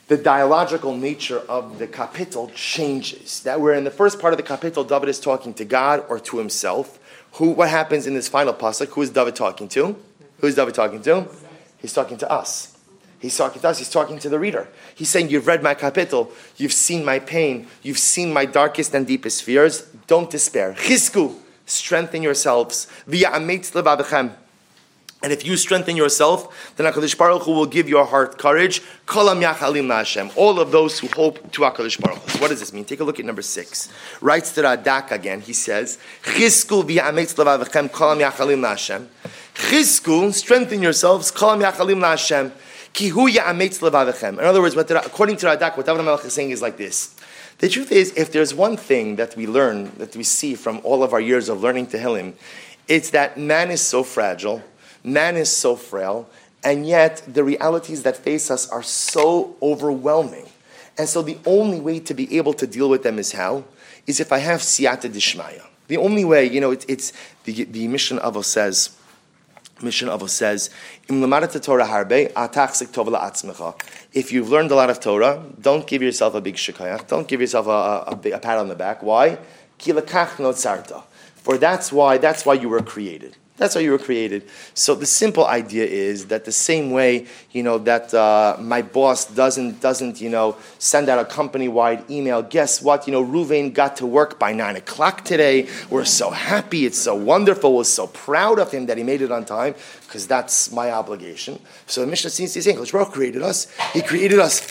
the dialogical nature of the kapitel changes. That where in the first part of the kapitel, David is talking to God or to himself. Who? What happens in this final pasuk? Who is David talking to? Who is David talking to? He's talking to us. He's talking to us. He's talking to the reader. He's saying, you've read my kapitel. You've seen my pain. You've seen my darkest and deepest fears. Don't despair. Chizku, strengthen yourselves. V'ya'ametz levavechem. And if you strengthen yourself, then HaKadosh Baruch Hu will give your heart courage. Kolam yachalim la'Hashem. All of those who hope to HaKadosh Baruch Hu. So what does this mean? Take a look at number six. Writes to Radak again. He says, Chizku v'ya'ametz levavechem kolam yachalim la'Hashem. Chizku, strengthen yourselves. Kolam yachalim la'Hashem. Ki hu ya'ametz levavechem. In other words, what, according to Radak, what David HaMelech is saying is like this. The truth is, if there's one thing that we learn, that we see from all of our years of learning Tehillim, it's that man is so fragile. Man is so frail, and yet the realities that face us are so overwhelming. And so the only way to be able to deal with them is how? Is if I have siyata dishmaya. The only way, you know, it, it's the the Mishnah Avos says, Mishnah Avos says, Im lamadata Torah harbe, atachzik tov la'atzmecha. If you've learned a lot of Torah, don't give yourself a big shekayach. Don't give yourself a, a, a pat on the back. Why? Ki lekach no tzarta. For that's why that's why you were created. That's why you were created. So the simple idea is that the same way, you know, that uh, my boss doesn't, doesn't, you know, send out a company-wide email. Guess what? You know, Ruvain got to work by nine o'clock today. We're so happy. It's so wonderful. We're so proud of him that he made it on time because that's my obligation. So the Mishnah seems to say, HaKadosh Baruch Hu created us. He created us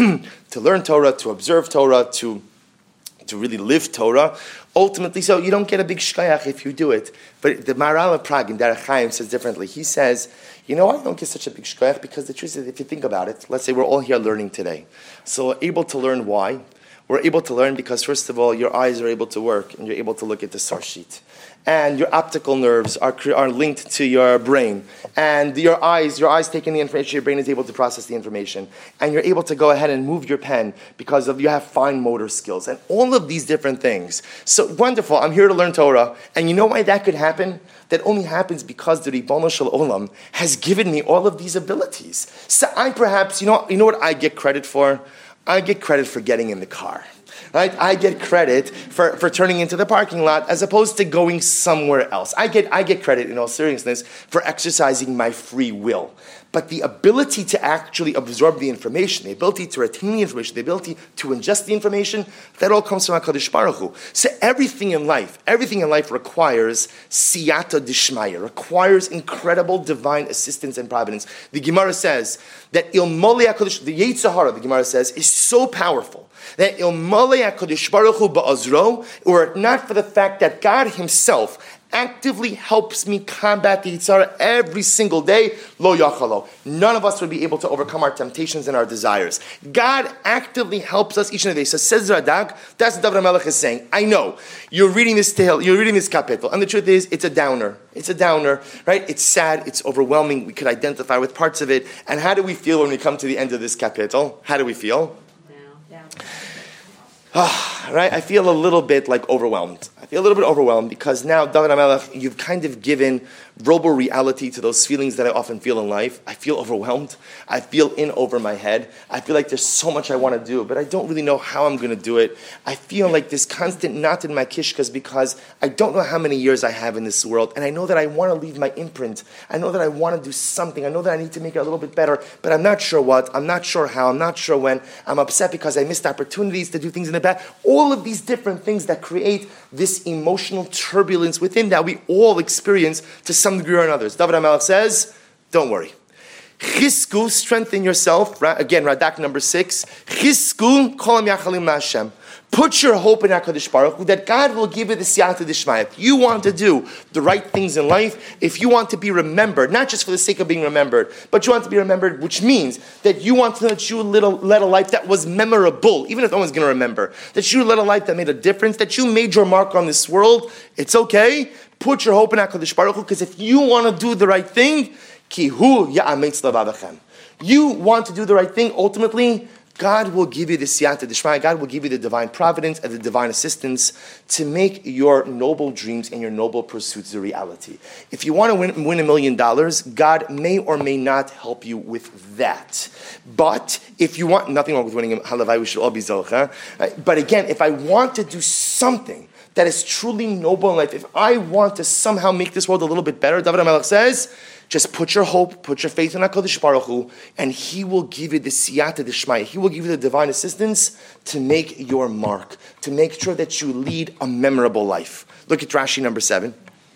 to learn Torah, to observe Torah, to to really live Torah. Ultimately, so you don't get a big shkayach if you do it. But the Maharal of Prague in Derech Chaim says differently. He says, you know why I don't get such a big shkayach? Because the truth is, if you think about it, let's say we're all here learning today. So we're able to learn why. We're able to learn because, first of all, your eyes are able to work and you're able to look at the source sheet. And your optical nerves are are linked to your brain. And your eyes, your eyes taking the information, your brain is able to process the information. And you're able to go ahead and move your pen because of you have fine motor skills. And all of these different things. So wonderful, I'm here to learn Torah. And you know why that could happen? That only happens because the Ribono Shel Olam has given me all of these abilities. So I perhaps, you know, you know what I get credit for? I get credit for getting in the car. Right? I get credit for, for turning into the parking lot as opposed to going somewhere else. I get I get credit, in all seriousness, for exercising my free will. But the ability to actually absorb the information, the ability to retain the information, the ability to ingest the information, that all comes from HaKadosh Baruch Hu. So everything in life, everything in life requires siyata dishmaya, requires incredible divine assistance and providence. The Gemara says that ilmole HaKadosh, the Yetzer Hara, the Gemara says, is so powerful that ilmole HaKadosh Baruch Hu ba'azro, were it not for the fact that God Himself actively helps me combat the Yetzer Hara every single day, lo yachalo. None of us would be able to overcome our temptations and our desires. God actively helps us each and every day. So says Radak, that's what David HaMelech is saying. I know, you're reading this tale, you're reading this kapitel, and the truth is, it's a downer. It's a downer, right? It's sad, it's overwhelming, we could identify with parts of it. And how do we feel when we come to the end of this kapitel? How do we feel? Down. Ah, right? I feel a little bit like overwhelmed. I feel a little bit overwhelmed because now, David HaMelech, you've kind of given verbal reality to those feelings that I often feel in life. I feel overwhelmed. I feel in over my head. I feel like there's so much I want to do, but I don't really know how I'm going to do it. I feel like this constant knot in my kishkas because I don't know how many years I have in this world, and I know that I want to leave my imprint. I know that I want to do something. I know that I need to make it a little bit better, but I'm not sure what. I'm not sure how. I'm not sure when. I'm upset because I missed opportunities to do things in the past. All of these different things that create this emotional turbulence within that we all experience to some degree or another. David HaMelech says, don't worry. Chizku, strengthen yourself. Again, Radak number six. Chizku, kolam yachalim la'Hashem. Put your hope in HaKadosh Baruch Hu that God will give you the siyata dishmaya. If you want to do the right things in life, if you want to be remembered, not just for the sake of being remembered, but you want to be remembered, which means that you want to know that you led a life that was memorable, even if no one's going to remember, that you led a life that made a difference, that you made your mark on this world, it's okay. Put your hope in HaKadosh Baruch Hu, because if you want to do the right thing, ki hu ya'ametz levavechem. You want to do the right thing, ultimately, God will give you the siyata d'shmaya, God will give you the divine providence and the divine assistance to make your noble dreams and your noble pursuits a reality. If you want to win, win a million dollars, God may or may not help you with that. But if you want, nothing wrong with winning a halavai, we should all be zocha. But again, if I want to do something that is truly noble in life, if I want to somehow make this world a little bit better, David HaMelech says, just put your hope, put your faith in HaKadosh Baruch Hu, and He will give you the siyata d'shmaya. He will give you the divine assistance to make your mark, to make sure that you lead a memorable life. Look at Rashi number seven.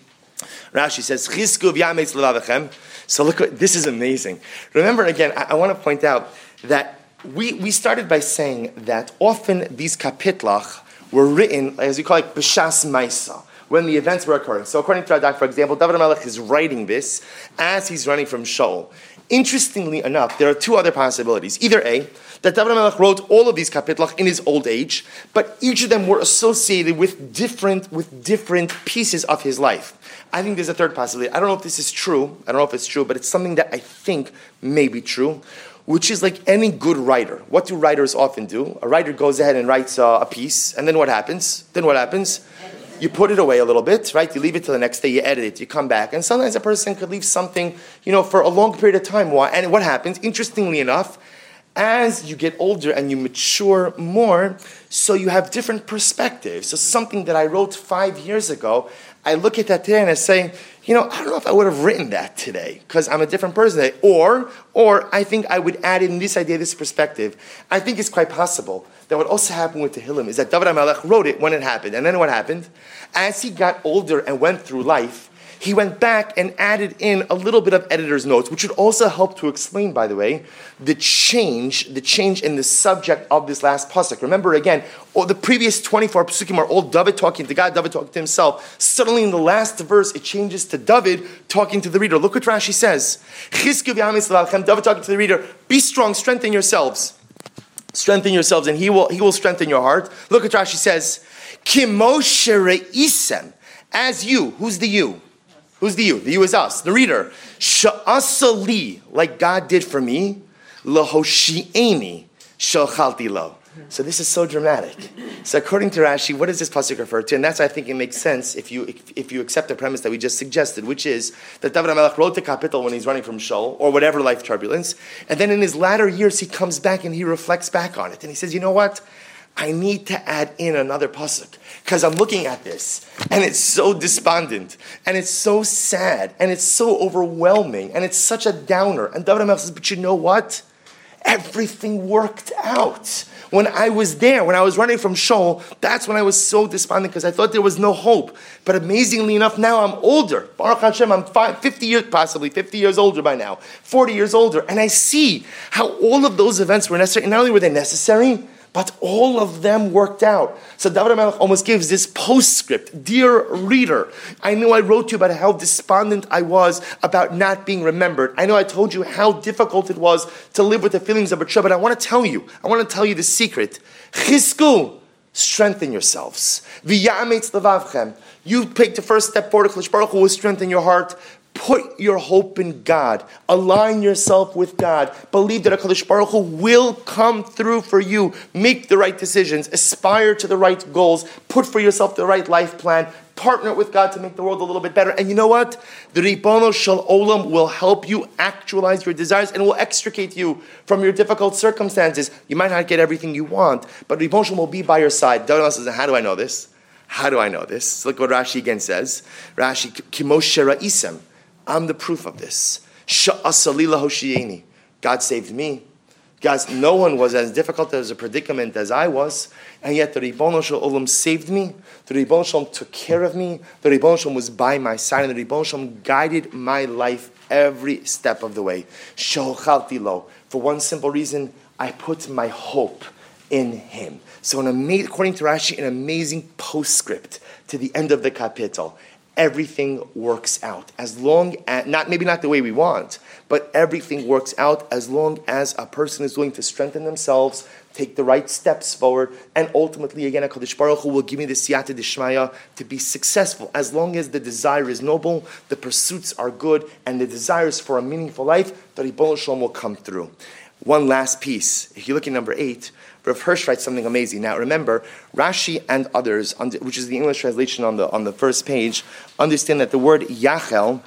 Rashi says, Chizku v'yametz levavechem. So look, this is amazing. Remember again, I, I want to point out that we, we started by saying that often these kapitlach were written, as we call it, b'shas maisa, when the events were occurring. So according to Radak, for example, David HaMelech is writing this as he's running from Shaul. Interestingly enough, there are two other possibilities. Either A, that David HaMelech wrote all of these kapitlach in his old age, but each of them were associated with different, with different pieces of his life. I think there's a third possibility. I don't know if this is true. I don't know if it's true, but it's something that I think may be true, which is like any good writer. What do writers often do? A writer goes ahead and writes uh, a piece, and then what happens? Then what happens? You put it away a little bit, right? You leave it till the next day, you edit it, you come back. And sometimes a person could leave something, you know, for a long period of time. Why? And what happens? Interestingly enough, as you get older and you mature more, so you have different perspectives. So something that I wrote five years ago, I look at that today and I say, you know, I don't know if I would have written that today because I'm a different person today. Or, or I think I would add in this idea, this perspective. I think it's quite possible that what also happened with Tehillim is that David HaMelech wrote it when it happened. And then what happened? As he got older and went through life, he went back and added in a little bit of editor's notes, which would also help to explain, by the way, the change, the change in the subject of this last pasuk. Remember again, all the previous twenty-four pasukim are all David talking to God, David talking to himself. Suddenly in the last verse, it changes to David talking to the reader. Look what Rashi says. David talking to the reader, be strong, strengthen yourselves. Strengthen yourselves, and he will, he will strengthen your heart. Look what Rashi says. Kimoshe re'isem, as you, who's the you? Who's the you? The you is us, the reader. Sha'asali, like God did for me, lahoshi'eni shalchalti lo. So this is so dramatic. So according to Rashi, what does this pasuk refer to? And that's why I think it makes sense if you if, if you accept the premise that we just suggested, which is that David HaMelech wrote the kapitel when he's running from Shaul, or whatever life turbulence, and then in his latter years he comes back and he reflects back on it. And he says, you know what? I need to add in another pasuk because I'm looking at this and it's so despondent and it's so sad and it's so overwhelming and it's such a downer. And David HaMelech says, but you know what? Everything worked out. When I was there, when I was running from Shaul, that's when I was so despondent because I thought there was no hope. But amazingly enough, now I'm older. Baruch Hashem, I'm five, fifty years, possibly fifty years older by now, forty years older. And I see how all of those events were necessary. And not only were they necessary, but all of them worked out. So David HaMelech almost gives this postscript. Dear reader, I know I wrote to you about how despondent I was about not being remembered. I know I told you how difficult it was to live with the feelings of betrayal, but I want to tell you, I want to tell you the secret. Chizku, strengthen yourselves. V'yametz levavchem. You take the first step forward. HaKadosh Baruch Hu will strengthen your heart. Put your hope in God. Align yourself with God. Believe that HaKadosh Baruch Hu will come through for you. Make the right decisions. Aspire to the right goals. Put for yourself the right life plan. Partner with God to make the world a little bit better. And you know what? The Ribono Shel Olam will help you actualize your desires and will extricate you from your difficult circumstances. You might not get everything you want, but Ribono Shel Olam will be by your side. David says, how do I know this? How do I know this? Look what Rashi again says. Rashi, Kimoshe ra'isem. I'm the proof of this. Sha'asali lahoshi'eni. God saved me. Guys, no one was as difficult as a predicament as I was, and yet the Ribono Shel Olam saved me. The Ribono Shel Olam took care of me. The Ribono Shel Olam was by my side, and the Ribono Shel Olam guided my life every step of the way. Shochalti lo. For one simple reason, I put my hope in Him. So, an ama- according to Rashi, an amazing postscript to the end of the kapitel. Everything works out as long as, not maybe not the way we want, but everything works out as long as a person is willing to strengthen themselves, take the right steps forward, and ultimately, again, HaKadosh Baruch Hu will give me the siyata d'shmaya to be successful. As long as the desire is noble, the pursuits are good, and the desires for a meaningful life, the Ribono Shel Olam will come through. One last piece. If you look at number eight, Rav Hirsch writes something amazing. Now remember, Rashi and others, which is the English translation on the on the first page, understand that the word yachel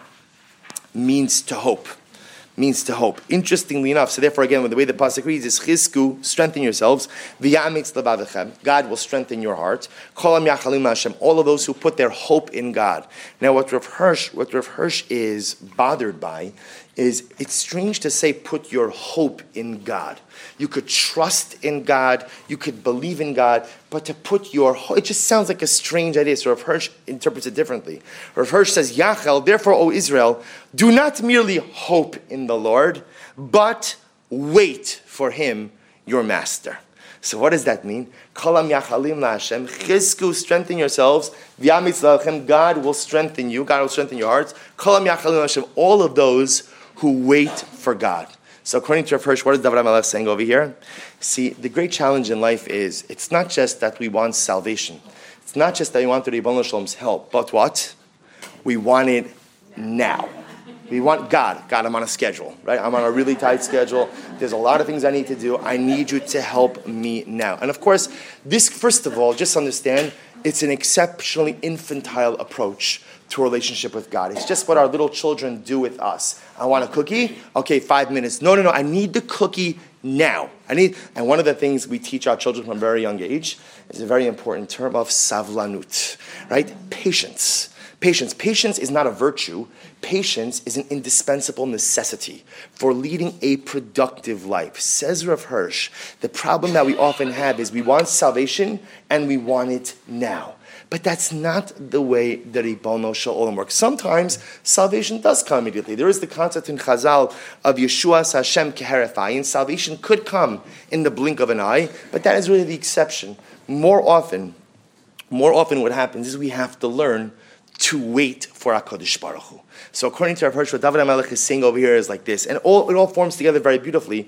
means to hope. Means to hope. Interestingly enough, so therefore again, the way the pasuk reads is chizku, strengthen yourselves, v'yamitz levavechem, God will strengthen your heart. Kolam yachalim Hashem, all of those who put their hope in God. Now, what Rav Hirsch, what Rav Hirsch is bothered by is it's strange to say put your hope in God. You could trust in God, you could believe in God, but to put your hope, it just sounds like a strange idea. So Rav Hirsch interprets it differently. Rav Hirsch says, Yachel, therefore, O Israel, do not merely hope in the Lord, but wait for Him, your Master. So what does that mean? Kolam yachalim la'Hashem, chizku, strengthen yourselves, v'yamitz la'Hashem, God will strengthen you, God will strengthen your hearts. Kolam yachalim la'Hashem, all of those who wait for God. So according to Rav Hirsch, what is David HaMelech saying over here? See, the great challenge in life is, it's not just that we want salvation. It's not just that we want the Ribono Shel Olam's help, but what? We want it now. We want God. God, I'm on a schedule, right? I'm on a really tight schedule. There's a lot of things I need to do. I need you to help me now. And of course, this, first of all, just understand, it's an exceptionally infantile approach to a relationship with God. It's just what our little children do with us. I want a cookie? Okay, five minutes. No, no, no, I need the cookie now. I need, and one of the things we teach our children from a very young age is a very important term of savlanut, right? Patience. Patience. Patience is not a virtue. Patience is an indispensable necessity for leading a productive life. Says Rav Hirsch, the problem that we often have is we want salvation and we want it now. But that's not the way the Ribono Shel Olam works. Sometimes salvation does come immediately. There is the concept in Chazal of Yeshuas Hashem keheref ayin. Salvation could come in the blink of an eye, but that is really the exception. More often, more often what happens is we have to learn to wait for HaKadosh Baruch Hu. So according to Rav Hirsch, what David HaMelech is saying over here is like this, and all, it all forms together very beautifully.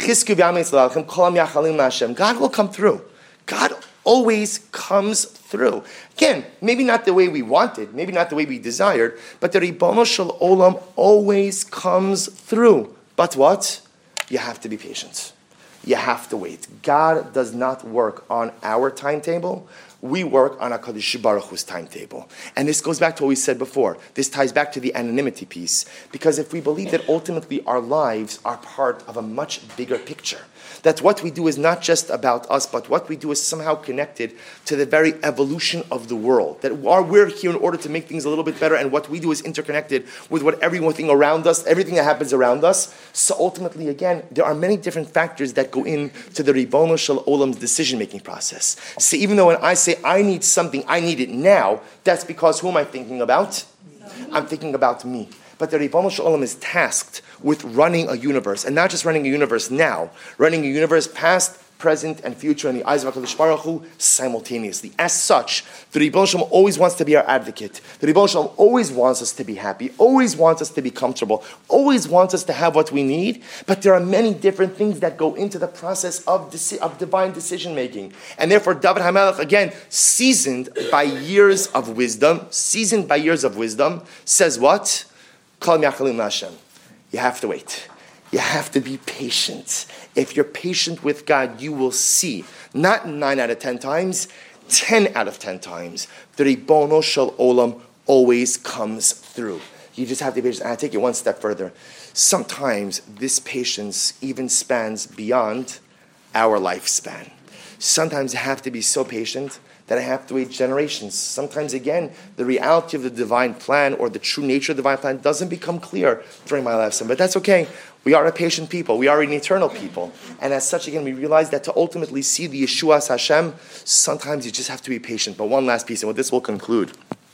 God will come through. God always comes through. Again, maybe not the way we wanted, maybe not the way we desired, but the Ribono Shel Olam always comes through. But what? You have to be patient. You have to wait. God does not work on our timetable. We work on HaKadosh Baruch Hu's timetable. And this goes back to what we said before. This ties back to the anonymity piece. Because if we believe that ultimately our lives are part of a much bigger picture, that what we do is not just about us, but what we do is somehow connected to the very evolution of the world. That we're here in order to make things a little bit better, and what we do is interconnected with what everything around us, everything that happens around us. So ultimately, again, there are many different factors that go into the Ribono Shel Olam's decision-making process. So even though when I say I need something, I need it now, that's because who am I thinking about? I'm thinking about me. But the Ribono Shel Olam is tasked with running a universe, and not just running a universe now, running a universe past, present, and future in the eyes of HaKadosh Baruch Hu simultaneously. As such, the Ribono Shel Olam always wants to be our advocate. The Ribono Shel Olam always wants us to be happy, always wants us to be comfortable, always wants us to have what we need, but there are many different things that go into the process of, deci- of divine decision-making. And therefore, David HaMelech, again, seasoned by years of wisdom, seasoned by years of wisdom, says what? Kol yachalim Hashem. You have to wait. You have to be patient. If you're patient with God, you will see, not nine out of ten times, ten out of ten times, the Ribono Shel Olam always comes through. You just have to be patient. And I take it one step further. Sometimes this patience even spans beyond our lifespan. Sometimes you have to be so patient that I have to wait generations. Sometimes, again, the reality of the divine plan or the true nature of the divine plan doesn't become clear during my lifetime. But that's okay. We are a patient people. We are an eternal people. And as such, again, we realize that to ultimately see the Yeshuas Hashem, sometimes you just have to be patient. But one last piece, and with this we'll conclude.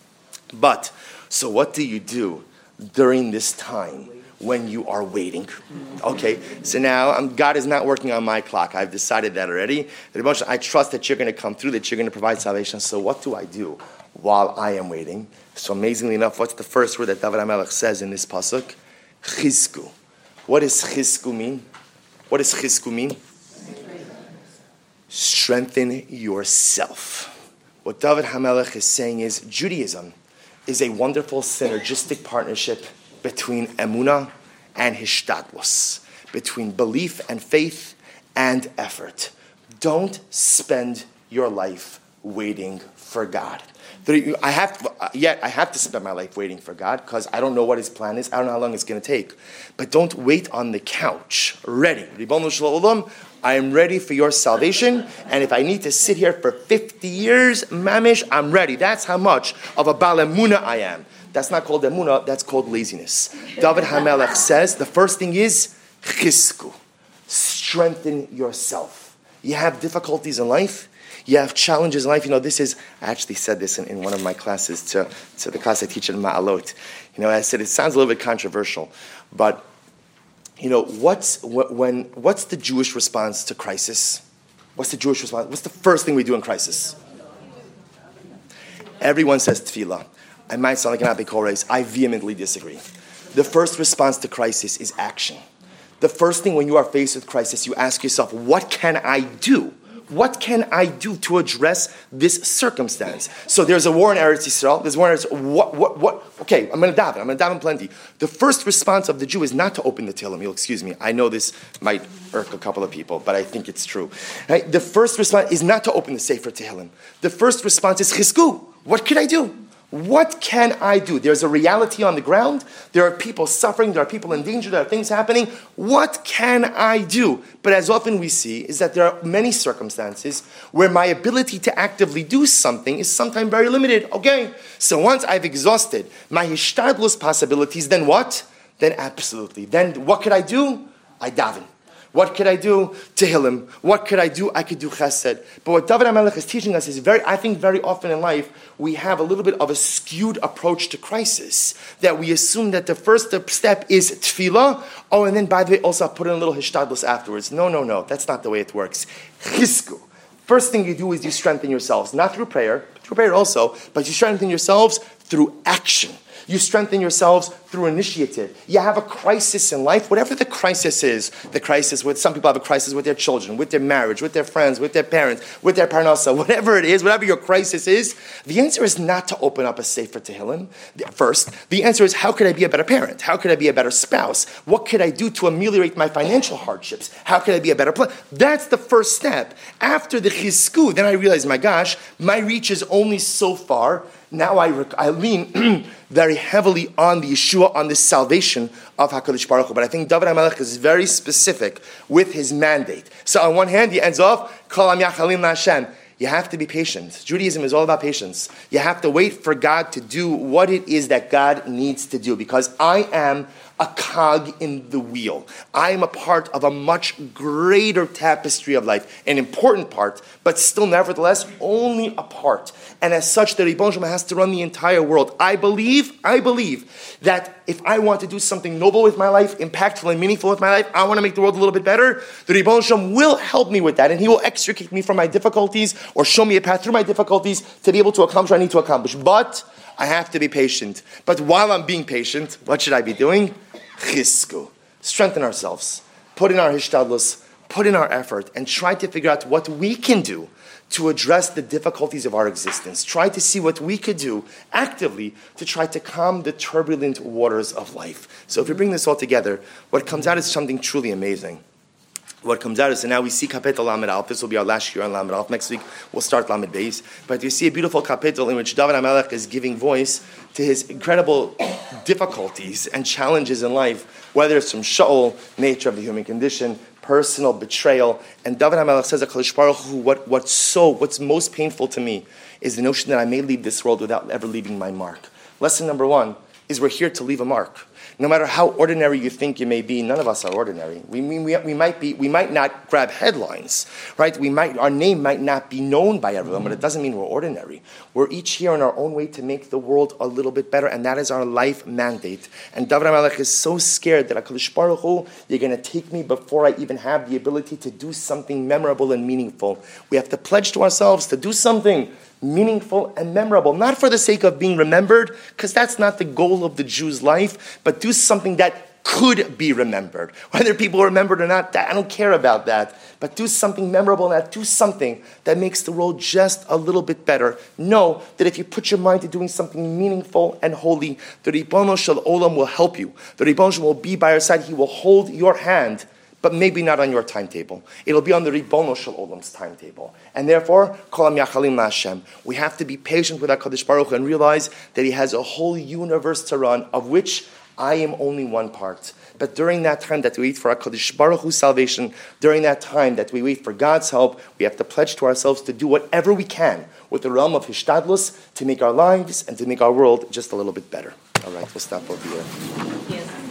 But, so what do you do during this time when you are waiting? Okay, so now um, God is not working on my clock. I've decided that already. I trust that you're going to come through, that you're going to provide salvation. So what do I do while I am waiting? So amazingly enough, what's the first word that David HaMelech says in this pasuk? Chizku. What does chizku mean? What does chizku mean? Strengthen yourself. What David HaMelech is saying is Judaism is a wonderful synergistic partnership between emunah and hishtadlus, between belief and faith and effort. Don't spend your life waiting for God. I have to, yet I have to spend my life waiting for God because I don't know what His plan is. I don't know how long it's going to take. But don't wait on the couch. Ready. Ribbono shel olam, I am ready for your salvation. And if I need to sit here for fifty years, mamish, I'm ready. That's how much of a Baal Emunah I am. That's not called emunah, that's called laziness. David HaMelech says the first thing is chisku. Strengthen yourself. You have difficulties in life. You have challenges in life. You know, this is, I actually said this in, in one of my classes to, to the class I teach at Ma'alot. You know, I said it sounds a little bit controversial, but, you know, what's when what's the Jewish response to crisis? What's the Jewish response? What's the first thing we do in crisis? Everyone says tefillah. I might sound like an apicores. I vehemently disagree. The first response to crisis is action. The first thing when you are faced with crisis, you ask yourself, what can I do? What can I do to address this circumstance? So there's a war in Eretz Yisrael. There's war in Eretz Yisrael. What, what, what? Okay, I'm going to daven. I'm going to daven plenty. The first response of the Jew is not to open the Tehillim. You'll excuse me. I know this might irk a couple of people, but I think it's true. Right? The first response is not to open the Sefer Tehillim. The first response is chizku. What could I do? What can I do? There's a reality on the ground. There are people suffering. There are people in danger. There are things happening. What can I do? But as often we see is that there are many circumstances where my ability to actively do something is sometimes very limited. Okay, so once I've exhausted my hishtadlus possibilities, then what? Then absolutely. Then what could I do? I daven. What could I do? Tehillim. What could I do? I could do chesed. But what David HaMelech is teaching us is very, I think very often in life, we have a little bit of a skewed approach to crisis. That we assume that the first step is tefillah. Oh, and then by the way, also I'll put in a little hishtadlus afterwards. No, no, no. That's not the way it works. Chisku. First thing you do is you strengthen yourselves. Not through prayer, but through prayer also, but you strengthen yourselves through action. You strengthen yourselves through initiative. You have a crisis in life, whatever the crisis is. The crisis with, some people have a crisis with their children, with their marriage, with their friends, with their parents, with their parnasa, whatever it is, whatever your crisis is. The answer is not to open up a Sefer Tehillim first. The answer is, how could I be a better parent? How could I be a better spouse? What could I do to ameliorate my financial hardships? How could I be a better player? That's the first step. After the chizku, then I realize, my gosh, my reach is only so far. Now I, rec- I lean very heavily on the Yeshua, on the salvation of HaKadosh Baruch Hu. But I think David HaMelech is very specific with his mandate. So on one hand, he ends off, Kol Am Yachalim LaHashem. You have to be patient. Judaism is all about patience. You have to wait for God to do what it is that God needs to do. Because I am a cog in the wheel. I am a part of a much greater tapestry of life. An important part, but still nevertheless only a part. And as such, the Ribbon Shalom has to run the entire world. I believe, I believe that if I want to do something noble with my life, impactful and meaningful with my life, I want to make the world a little bit better, the Ribbon Shalom will help me with that, and He will extricate me from my difficulties or show me a path through my difficulties to be able to accomplish what I need to accomplish. But I have to be patient. But while I'm being patient, what should I be doing? Chisku. Strengthen ourselves. Put in our hishtadlus, put in our effort, and try to figure out what we can do to address the difficulties of our existence. Try to see what we could do actively to try to calm the turbulent waters of life. So if we bring this all together, what comes out is something truly amazing. What comes out is, and now we see Kapitel Lamed Aleph. This will be our last year on Lamed Aleph. Next week we'll start Lamed Beis. But you see a beautiful Kapitel in which David HaMelech is giving voice to his incredible difficulties and challenges in life, whether it's from Shaul, nature of the human condition, personal betrayal. And David HaMelech says, HaKadosh Baruch Hu, what, what's so, what's most painful to me is the notion that I may leave this world without ever leaving my mark. Lesson number one is we're here to leave a mark. No matter how ordinary you think you may be, none of us are ordinary. We, we, we might be, we might not grab headlines, right? We might, our name might not be known by everyone, but it doesn't mean we're ordinary. We're each here in our own way to make the world a little bit better, and that is our life mandate. And David HaMelech is so scared that HaKadosh Baruch Hu, you're going to take me before I even have the ability to do something memorable and meaningful. We have to pledge to ourselves to do something meaningful and memorable, not for the sake of being remembered, because that's not the goal of the Jew's life, but do something that could be remembered. Whether people remember it or not, I don't care about that. But do something memorable and do something that makes the world just a little bit better. Know that if you put your mind to doing something meaningful and holy, the Ribbono Shel Olam will help you. The Ribbono Shel Olam will be by your side. He will hold your hand but maybe not on your timetable. It'll be on the Ribono Shel Olam's timetable. And therefore, Kol HaMyachalim LaHashem. We have to be patient with HaKadosh Baruch Hu and realize that He has a whole universe to run, of which I am only one part. But during that time that we wait for HaKadosh Baruch Hu's salvation, during that time that we wait for God's help, we have to pledge to ourselves to do whatever we can with the realm of Hishtadlus to make our lives and to make our world just a little bit better. All right, we'll stop over here. Yes.